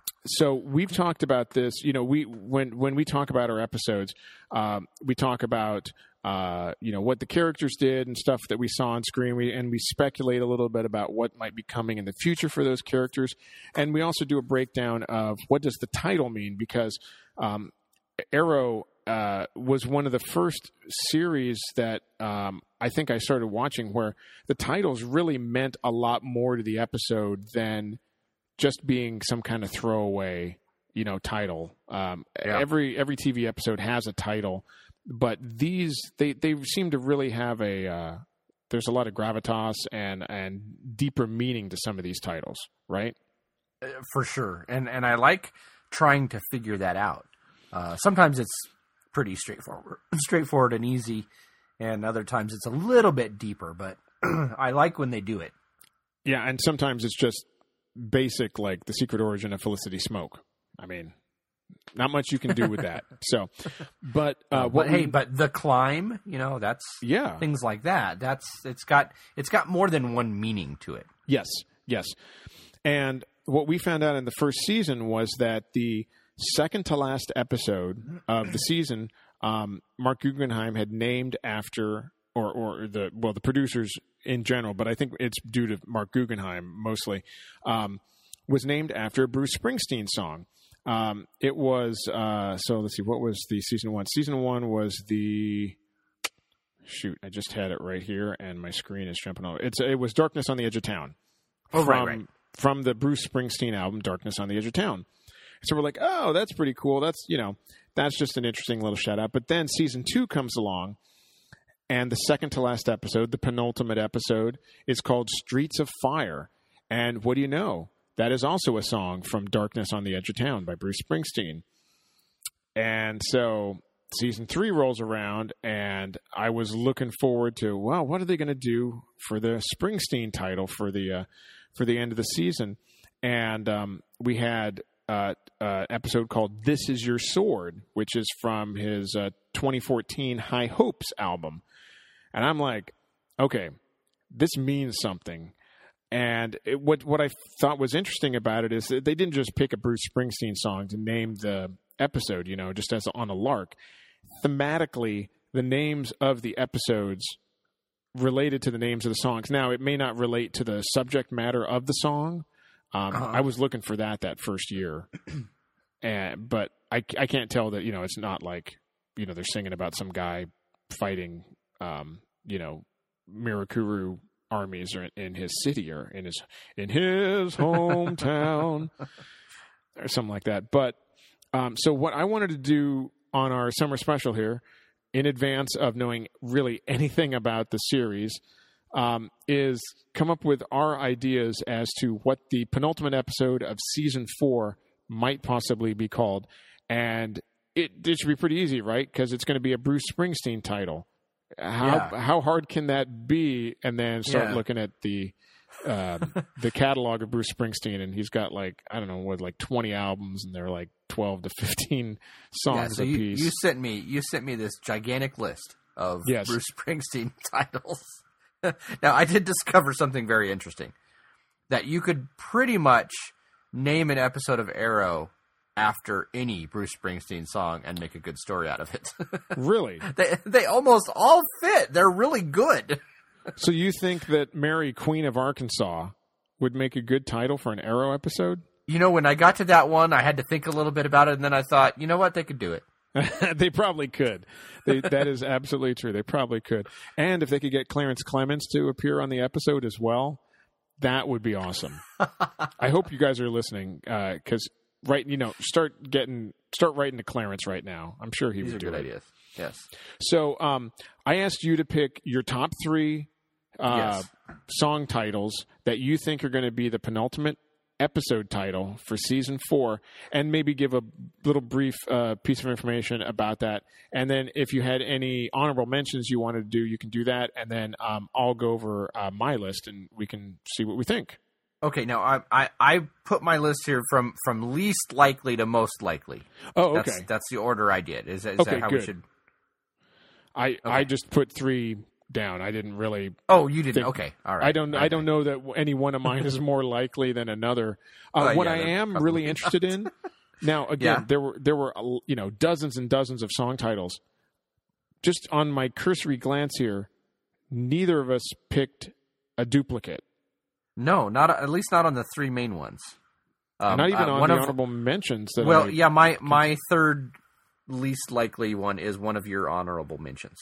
So we've talked about this, you know, we when when we talk about our episodes, um, we talk about, uh, you know, what the characters did and stuff that we saw on screen. We, and we speculate a little bit about what might be coming in the future for those characters. And we also do a breakdown of what does the title mean, because um, Arrow uh, was one of the first series that um, I think I started watching where the titles really meant a lot more to the episode than just being some kind of throwaway, you know, title. Um, yeah. Every every T V episode has a title, but these they, they seem to really have a. Uh, there's a lot of gravitas and and deeper meaning to some of these titles, right? Uh, for sure, and and I like trying to figure that out. Uh, sometimes it's pretty straightforward, straightforward and easy, and other times it's a little bit deeper. But I like when they do it. Yeah, and sometimes it's just basic, like the secret origin of Felicity Smoke. I mean, not much you can do with that. So, but uh, what? But, we, hey, but the climb, you know, that's yeah, things like that. That's it's got it's got more than one meaning to it. Yes, yes. And what we found out in the first season was that the second to last episode of the season, um, Mark Guggenheim had named after, or or the well, the producers in general, but I think it's due to Mark Guggenheim mostly, um, was named after a Bruce Springsteen song. Um, it was, uh, so let's see, what was the season one? Season one was the, shoot, I just had it right here and my screen is jumping over. It's, it was Darkness on the Edge of Town. Oh, from, right, right. From the Bruce Springsteen album, Darkness on the Edge of Town. So we're like, oh, that's pretty cool. That's, you know, that's just an interesting little shout out. But then season two comes along. And the second to last episode, the penultimate episode, is called Streets of Fire. And what do you know? That is also a song from Darkness on the Edge of Town by Bruce Springsteen. And so season three rolls around, and I was looking forward to, well, what are they going to do for the Springsteen title for the uh, for the end of the season? And um, we had uh, uh, episode called This Is Your Sword, which is from his uh, twenty fourteen High Hopes album. And I'm like, okay, this means something. And it, what what I thought was interesting about it is that they didn't just pick a Bruce Springsteen song to name the episode, you know, just as on a lark. Thematically, the names of the episodes related to the names of the songs. Now, it may not relate to the subject matter of the song. Um, uh-huh. I was looking for that that first year. and But I, I can't tell that, you know, it's not like, you know, they're singing about some guy fighting Um, you know, Mirakuru armies are in his city or in his in his hometown or something like that. But um, so what I wanted to do on our summer special here, in advance of knowing really anything about the series, um, is come up with our ideas as to what the penultimate episode of season four might possibly be called. And it, it should be pretty easy, right? Because it's going to be a Bruce Springsteen title. How yeah. how hard can that be? And then start yeah. looking at the um, the catalog of Bruce Springsteen, and he's got like I don't know what like twenty albums, and they're like twelve to fifteen songs yeah, so a you, piece. You sent me you sent me this gigantic list of yes. Bruce Springsteen titles. Now I did discover something very interesting. that you could pretty much name an episode of Arrow after any Bruce Springsteen song and make a good story out of it. Really? They they almost all fit. They're really good. So you think that Mary, Queen of Arkansas, would make a good title for an Arrow episode? You know, when I got to that one, I had to think a little bit about it, and then I thought, you know what, they could do it. They probably could. They, that is absolutely true. They probably could. And if they could get Clarence Clemens to appear on the episode as well, that would be awesome. I hope you guys are listening because, uh, right, you know, start getting start writing to Clarence right now. I'm sure he These would are do good it. ideas. Yes. So um, I asked you to pick your top three uh, Yes. song titles that you think are going to be the penultimate episode title for season four, and maybe give a little brief uh, piece of information about that. And then if you had any honorable mentions you wanted to do, you can do that. And then um, I'll go over uh, my list and we can see what we think. Okay, now I, I I put my list here from, from least likely to most likely. Oh, okay. That's, that's the order I did. Is, that- is Okay, that how good. we should? I, I just put three down. I didn't really. Oh, you didn't. think- Okay, all right. I don't. Okay. I don't know that any one of mine is more likely than another. Uh, Well, what yeah, I then am probably really not. interested in now, again, Yeah. there were there were uh, you know dozens and dozens of song titles. Just on my cursory glance here, neither of us picked a duplicate. No, not at least not on the three main ones. Um, Not even uh, on one the of, honorable mentions. That Well, I, yeah, my my third least likely one is one of your honorable mentions.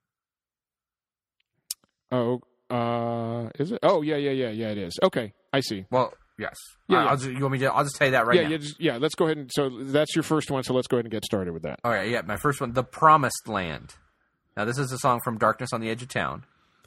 Oh, uh, is it? Oh, yeah, yeah, yeah, yeah. It is. Okay, I see. Well, yes. Yeah, I- yeah. I'll just, you want me to? I'll just tell you that right yeah, now. yeah, just, yeah. Let's go ahead and so that's your first one. So let's go ahead and get started with that. All right, yeah, my first one, The Promised Land. Now, this is a song from Darkness on the Edge of Town.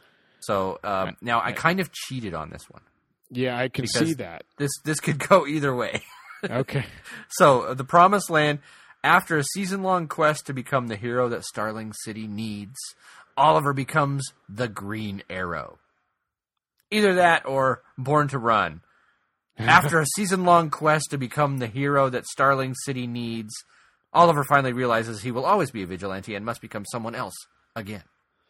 So, um, now, I kind of cheated on this one. Yeah, I can Because- see that. This this could go either way. Okay. So, uh, The Promised Land, after a season-long quest to become the hero that Starling City needs, Oliver becomes the Green Arrow. Either that or Born to Run. After a season-long quest to become the hero that Starling City needs, Oliver finally realizes he will always be a vigilante and must become someone else again.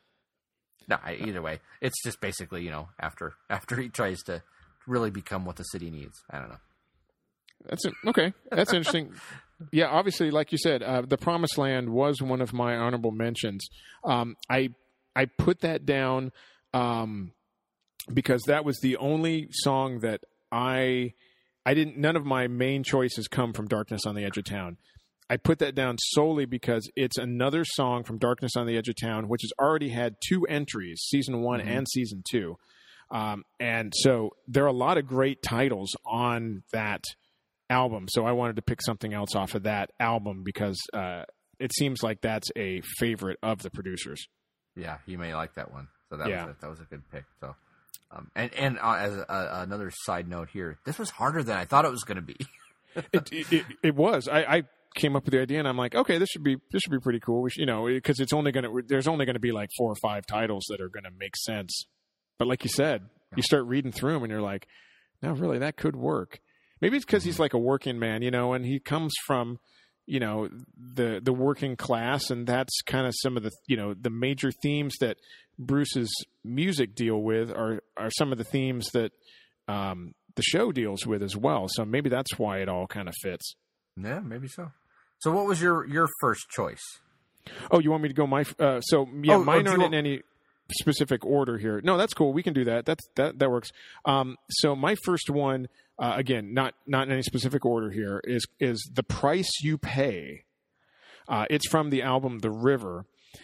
No, I- either way, it's just basically, you know, after after he tries to really become what the city needs. I don't know. That's it. Okay. That's interesting. Yeah, obviously, like you said, uh, The Promised Land was one of my honorable mentions. Um, I I put that down um, because that was the only song that I I didn't. None of my main choices come from Darkness on the Edge of Town. I put that down solely because it's another song from Darkness on the Edge of Town, which has already had two entries, season one Mm-hmm. and season two. Um, and so there are a lot of great titles on that album. So I wanted to pick something else off of that album because uh, it seems like that's a favorite of the producers. Yeah, you may like that one. So that Yeah. was a, that was a good pick. So, um, and and uh, as a, another side note here, this was harder than I thought it was going to be. it, it, it, it was. I, I came up with the idea, and I'm like, okay, this should be this should be pretty cool. We should, you know, because it's only going to there's only going to be like four or five titles that are going to make sense. But like you said, you start reading through them, and you're like, no, really, that could work. Maybe it's because he's like a working man, you know, and he comes from, you know, the the working class, and that's kind of some of the, you know, the major themes that Bruce's music deal with are are some of the themes that um, the show deals with as well. So maybe that's why it all kind of fits. Yeah, maybe so. So, what was your, your first choice? Oh, you want me to go my uh, so yeah, Oh, oh, mine do you aren't want- in any specific order here. No, that's cool. We can do that. That's that that works. Um, so my first one, uh, again, not not in any specific order here, is is The Price You Pay. Uh, it's from the album The River,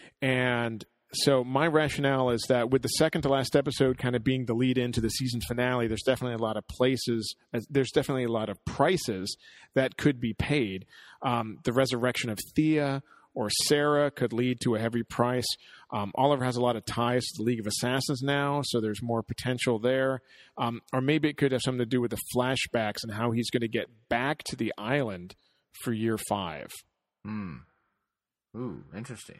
and so my rationale is that with the second to last episode kind of being the lead into the season finale, there's definitely a lot of places, there's definitely a lot of prices that could be paid. Um, the resurrection of Thea or Sarah could lead to a heavy price. Um, Oliver has a lot of ties to the League of Assassins now, so there's more potential there. Um, or maybe it could have something to do with the flashbacks and how he's going to get back to the island for year five. Hmm. Ooh, interesting.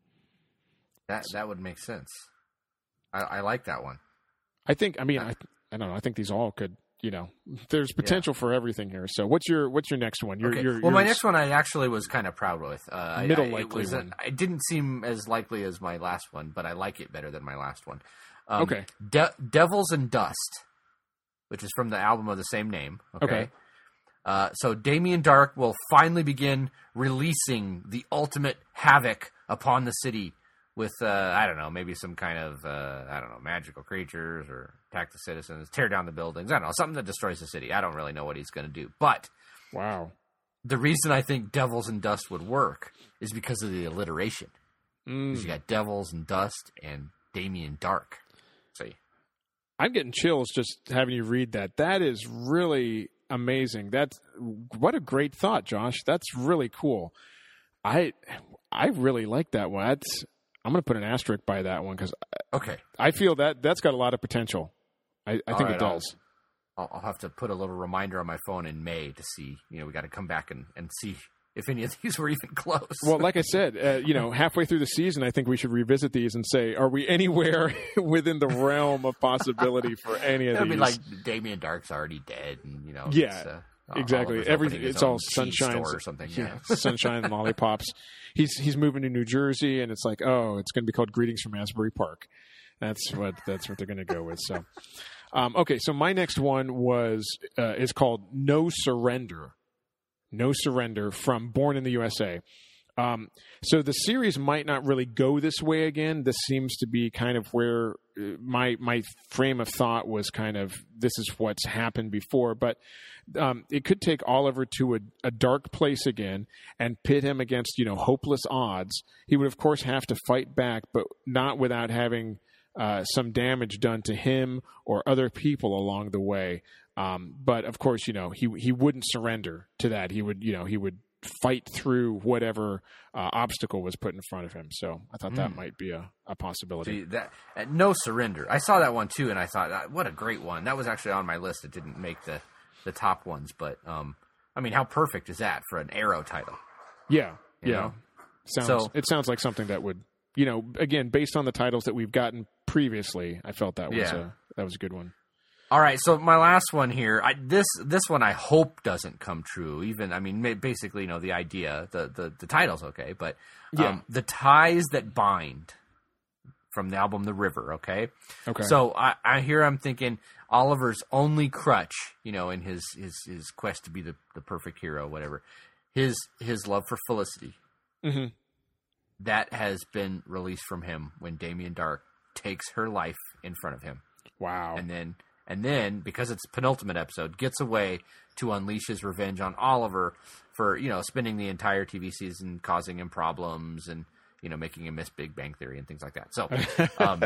That that would make sense. I, I like that one. I think. I mean, I, I don't know. I think these all could. You know, there's potential yeah. for everything here. So, what's your what's your next one? Your, okay. your, well, your my next one I actually was kind of proud with. Uh, middle I, I, likely it was one. A, it didn't seem as likely as my last one, but I like it better than my last one. Um, okay. De- Devils and Dust which is from the album of the same name. Okay. Okay. Uh, so Damien Darhk will finally begin releasing the ultimate havoc upon the city with, uh, I don't know, maybe some kind of, uh, I don't know, magical creatures or attack the citizens, tear down the buildings. I don't know, something that destroys the city. I don't really know what he's going to do. But wow, the reason I think Devils and Dust would work is because of the alliteration. mm. You got Devils and Dust and Damien Darhk. See, I'm getting chills just having you read that. That is really amazing. That's what a great thought, Josh. That's really cool. I I really like that one. That's, I'm going to put an asterisk by that one because okay, I feel that that's got a lot of potential. I, I think right, it does. I'll, I'll have to put a little reminder on my phone in May to see. You know, we got to come back and, and see if any of these were even close. Well, like I said, uh, you know, halfway through the season, I think we should revisit these and say, are we anywhere within the realm of possibility for any of It'll these? be like Damien Dark's already dead, and you know, Yeah, it's, uh, exactly. Oliver's Everything, opening his it's all own cheese sunshine store or something. Yeah, Yeah. sunshine and lollipops. He's he's moving to New Jersey, and it's like, oh, it's going to be called Greetings from Asbury Park. That's what that's what they're going to go with. So, um, okay. So my next one was uh, is called No Surrender. No Surrender from Born in the U S A. Um, so the series might not really go this way again. This seems to be kind of where uh, my my frame of thought was kind of, this is what's happened before. But um, it could take Oliver to a, a dark place again and pit him against, you know, hopeless odds. He would, of course, have to fight back, but not without having uh, some damage done to him or other people along the way. Um, but of course, you know, he he wouldn't surrender to that. He would, you know, he would fight through whatever uh, obstacle was put in front of him. So I thought that Mm. might be a, a possibility. See, that uh, No Surrender. I saw that one too, and I thought, uh, what a great one. That was actually on my list. It didn't make the, the top ones, but um, I mean, how perfect is that for an Arrow title? Yeah, You yeah. know? Sounds. So- it sounds like something that would, you know, again, based on the titles that we've gotten previously, I felt that was Yeah. a that was a good one. All right, so my last one here. I, this this one I hope doesn't come true. Even I mean, ma- basically, you know, the idea, the the, the title's okay, but um, Yeah. the ties that bind from the album The River. Okay, Okay. so I, I here I'm thinking Oliver's only crutch, you know, in his his, his quest to be the, the perfect hero, whatever, his his love for Felicity, hmm that has been released from him when Damien Darhk takes her life in front of him. Wow. And then, and then, because it's penultimate episode, gets away to unleash his revenge on Oliver for, you know, spending the entire T V season causing him problems and, you know, making him miss Big Bang Theory and things like that. So, um,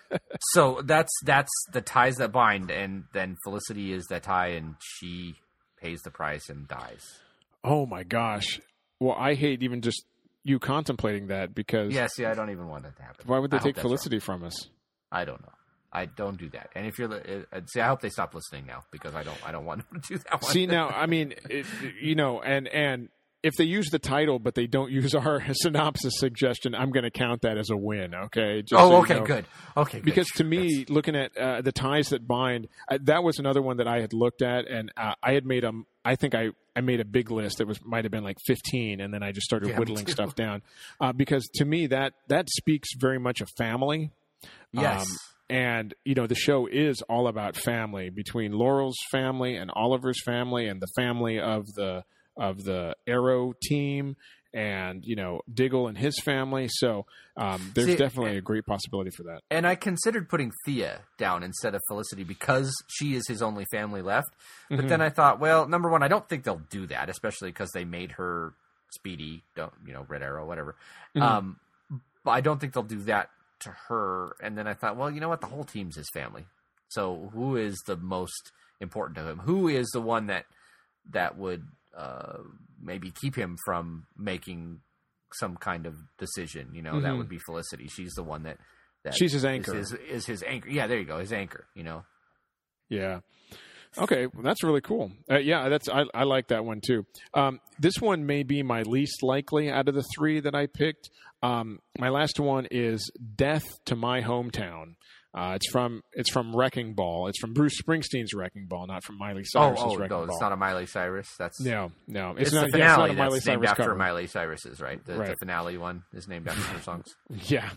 so that's that's the ties that bind, and then Felicity is that tie, and she pays the price and dies. Oh my gosh. Well, I hate even just you contemplating that because Yeah, see, I don't even want that to happen. why would they I hope take that's Felicity from us? wrong. I don't know. I don't do that. And if you're, uh, see, I hope they stop listening now because I don't, I don't want them to do that one. See, now, I mean, it, you know, and and if they use the title but they don't use our synopsis suggestion, I'm going to count that as a win. Okay. Just so oh, you okay, know. good. Okay, good. Because to Sure, me, that's- looking at uh, the ties that bind, uh, that was another one that I had looked at, and uh, I had made a. I think I, I made a big list. It was might have been like fifteen, and then I just started Yeah, me whittling too. stuff down uh, because to me that that speaks very much of family. yes. Um, and, you know, the show is all about family between Laurel's family and Oliver's family and the family of the of the Arrow team and, you know, Diggle and his family. So um, there's See, definitely a great possibility for that. And I considered putting Thea down instead of Felicity because she is his only family left. But Mhm. then I thought, well, number one, I don't think they'll do that, especially because they made her Speedy, don't you know, Red Arrow, whatever. Mhm. Um, but I don't think they'll do that to her. And then I thought, well, you know what? The whole team's his family. So who is the most important to him? Who is the one that that would uh, maybe keep him from making some kind of decision? You know, Mhm. that would be Felicity. She's the one that, that She's his anchor. Is his, is his anchor. Yeah, there you go. His anchor, you know. Yeah. Okay, well, that's really cool. Uh, yeah, that's I, I like that one too. Um, this one may be my least likely out of the three that I picked. Um, my last one is Death to My Hometown. Uh, it's from it's from Wrecking Ball. It's from Bruce Springsteen's Wrecking Ball, not from Miley Oh, Cyrus's oh Wrecking no, Ball. it's not a Miley Cyrus. That's No, no, It's, not. the yeah, it's finale not a Miley that's named Cyrus after cover. Miley Cyrus's, right? The, Right. the finale one is named after her songs. Yeah.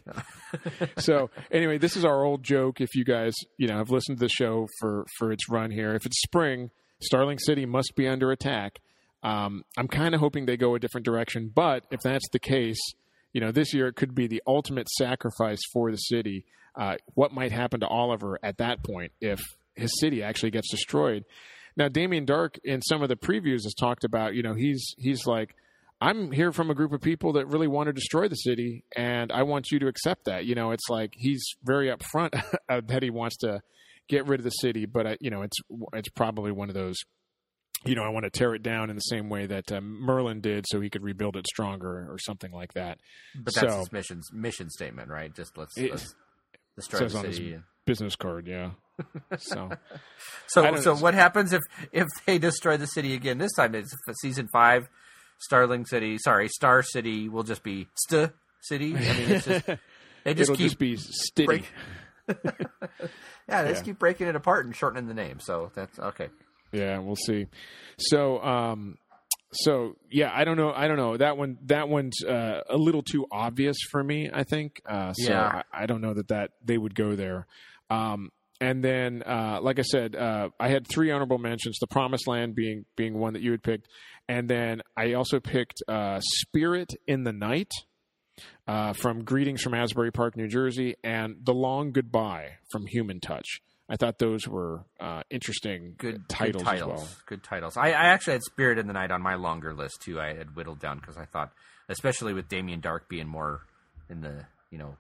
So anyway, this is our old joke. If you guys, you know, have listened to the show for for its run here, if it's spring, Starling City must be under attack. Um, I'm kind of hoping they go a different direction, but if that's the case, you know, this year it could be the ultimate sacrifice for the city. Uh, what might happen to Oliver at that point if his city actually gets destroyed? Now, Damien Dark in some of the previews has talked about, you know, he's he's like, I'm here from a group of people that really want to destroy the city, and I want you to accept that. You know, it's like he's very upfront that he wants to get rid of the city, but uh, you know, it's it's probably one of those, you know, I want to tear it down in the same way that um, Merlin did, so he could rebuild it stronger or something like that. But that's so, his mission mission statement, right? Just let's, it, let's destroy says the on city. his business card, yeah. So, so, so what happens if if they destroy the city again? This time it's season five. Starling City, sorry, Star City will just be St City. I mean, it's just they just it'll keep just be Stitty. break- yeah, they just Yeah. keep breaking it apart and shortening the name. So that's okay. Yeah, we'll see. So, um, so yeah, I don't know. I don't know that one. That one's uh, a little too obvious for me. I think. Uh, so Yeah. I, I don't know that that they would go there. Um, and then, uh, like I said, uh, I had three honorable mentions. The Promised Land being being one that you had picked, and then I also picked uh, Spirit in the Night uh, from Greetings from Asbury Park, New Jersey, and The Long Goodbye from Human Touch. I thought those were uh, interesting Good titles, good titles. as well. Good titles. I, I actually had Spirit in the Night on my longer list too. I had whittled down because I thought, especially with Damien Dark being more in the you know.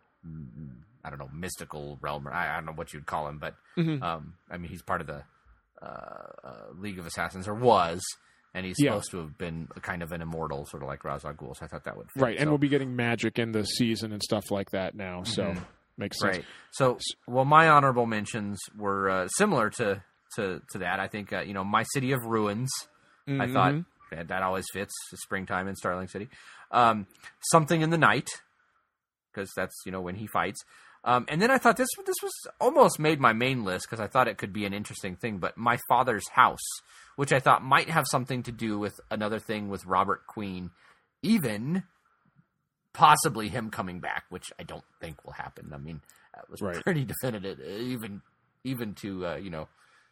I don't know, mystical realm. I, I don't know what you'd call him, but Mm-hmm. um, I mean, he's part of the uh, uh, League of Assassins, or was, and he's Yeah. supposed to have been kind of an immortal, sort of like Ra's al Ghul. So I thought that would fit. Right, and so, we'll be getting magic in the season and stuff like that now, so makes sense. right. So, well, my honorable mentions were uh, similar to, to to that. I think uh, you know, My City of Ruins. Mm-hmm. I thought that, that always fits springtime in Starling City. Um, Something in the Night, because that's you know when he fights. Um, and then I thought this this was almost made my main list because I thought it could be an interesting thing. But My Father's House, which I thought might have something to do with another thing with Robert Queen, even possibly him coming back, which I don't think will happen. I mean, that was Right. pretty definitive, even even to uh, you know.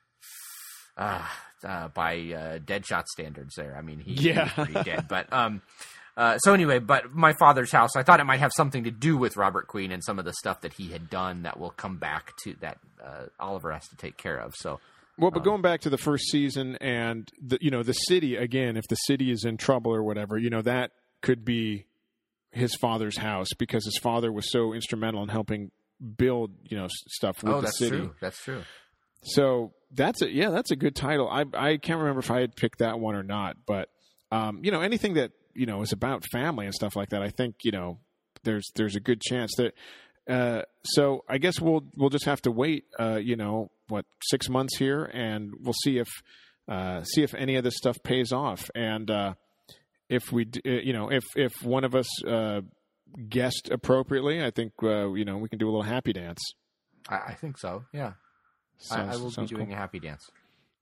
Uh, uh, by uh, Deadshot standards, there. I mean, he, Yeah. he was pretty dead. But um, uh, so anyway, but My Father's House, I thought it might have something to do with Robert Queen and some of the stuff that he had done that will come back to that uh, Oliver has to take care of. So, Well, but going back to the first season and the, you know, the city again, if the city is in trouble or whatever, you know, that could be his father's house because his father was so instrumental in helping build, you know, s- stuff with oh, the that's city. true. That's true. So that's a, yeah, that's a good title. I I can't remember if I had picked that one or not, but um, you know, anything that you know is about family and stuff like that, I think you know there's there's a good chance that. Uh, so I guess we'll we'll just have to wait. Uh, you know, what six months here, and we'll see if uh, see if any of this stuff pays off, and uh, if we d- uh, you know if if one of us uh, guessed appropriately, I think uh, you know we can do a little happy dance. I, I think so. Yeah, Sounds, I, I will be sounds doing cool. a happy dance.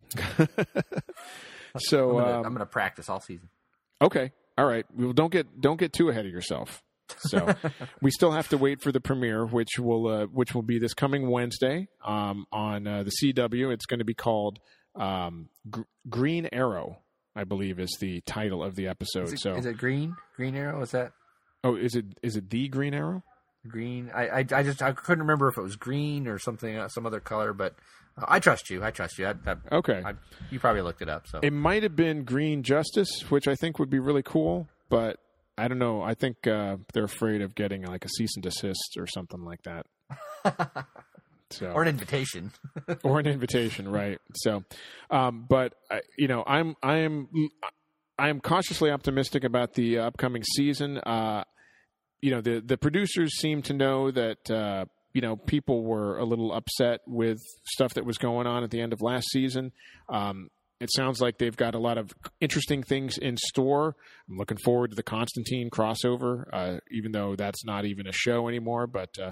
So I'm gonna, um, I'm gonna practice all season. okay, all right. Well, don't get don't get too ahead of yourself. So we still have to wait for the premiere, which will uh, which will be this coming Wednesday um, on uh, the C W. It's going to be called um, Gr- Green Arrow, I believe, is the title of the episode. Is it, so, is it Green? Green Arrow? Is that oh, is it is it the Green Arrow? green? I, I, I just I couldn't remember if it was green or something, uh, some other color. But uh, I trust you. I trust you. I, I, Okay, I, you probably looked it up. So it might have been Green Justice, which I think would be really cool, but I don't know. I think uh, they're afraid of getting like a cease and desist or something like that. So. or an invitation. or an invitation, right? So, um, but uh, you know, I'm I am I am cautiously optimistic about the upcoming season. Uh, you know, the the producers seem to know that uh, you know people were a little upset with stuff that was going on at the end of last season. Um, it sounds like they've got a lot of interesting things in store. I'm looking forward to the Constantine crossover, uh, even though that's not even a show anymore. But uh,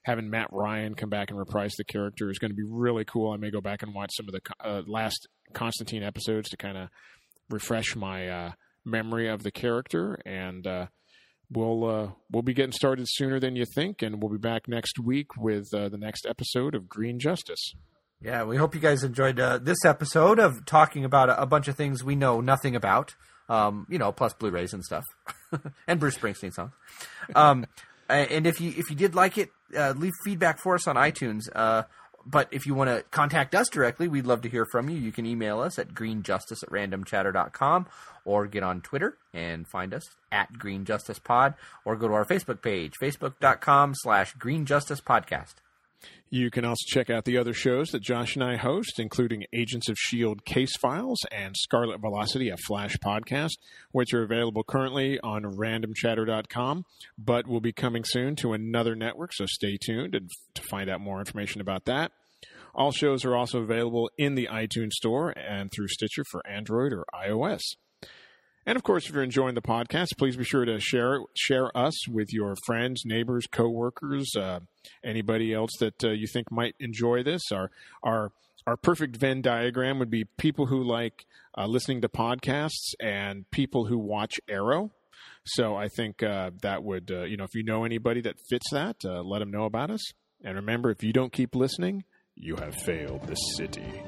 having Matt Ryan come back and reprise the character is going to be really cool. I may go back and watch some of the uh, last Constantine episodes to kind of refresh my uh, memory of the character, and uh, we'll uh, we'll be getting started sooner than you think, and we'll be back next week with uh, the next episode of Green Justice. Yeah, we hope you guys enjoyed uh, this episode of talking about a, a bunch of things we know nothing about, um, you know, plus Blu-rays and stuff, and Bruce Springsteen songs. Um, and if you if you did like it, uh, leave feedback for us on iTunes. Uh, but if you want to contact us directly, we'd love to hear from you. You can email us at greenjustice at randomchatter dot com, or get on Twitter and find us at greenjusticepod, or go to our Facebook page, facebook dot com slash greenjusticepodcast. You can also check out the other shows that Josh and I host, including Agents of S H I E L D Case Files and Scarlet Velocity, a Flash podcast, which are available currently on random chatter dot com, but will be coming soon to another network, so stay tuned and to find out more information about that. All shows are also available in the iTunes Store and through Stitcher for Android or iOS. And, of course, if you're enjoying the podcast, please be sure to share share us with your friends, neighbors, coworkers, uh, anybody else that uh, you think might enjoy this. Our our our perfect Venn diagram would be people who like uh, listening to podcasts and people who watch Arrow. So I think uh, that would, uh, you know, if you know anybody that fits that, uh, let them know about us. And remember, if you don't keep listening, you have failed the city.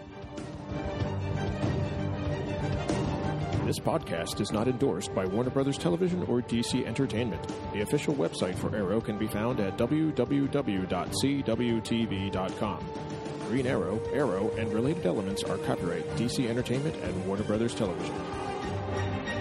This podcast is not endorsed by Warner Brothers Television or D C Entertainment. The official website for Arrow can be found at w w w dot c w t v dot com. Green Arrow, Arrow, and related elements are copyright D C Entertainment and Warner Brothers Television.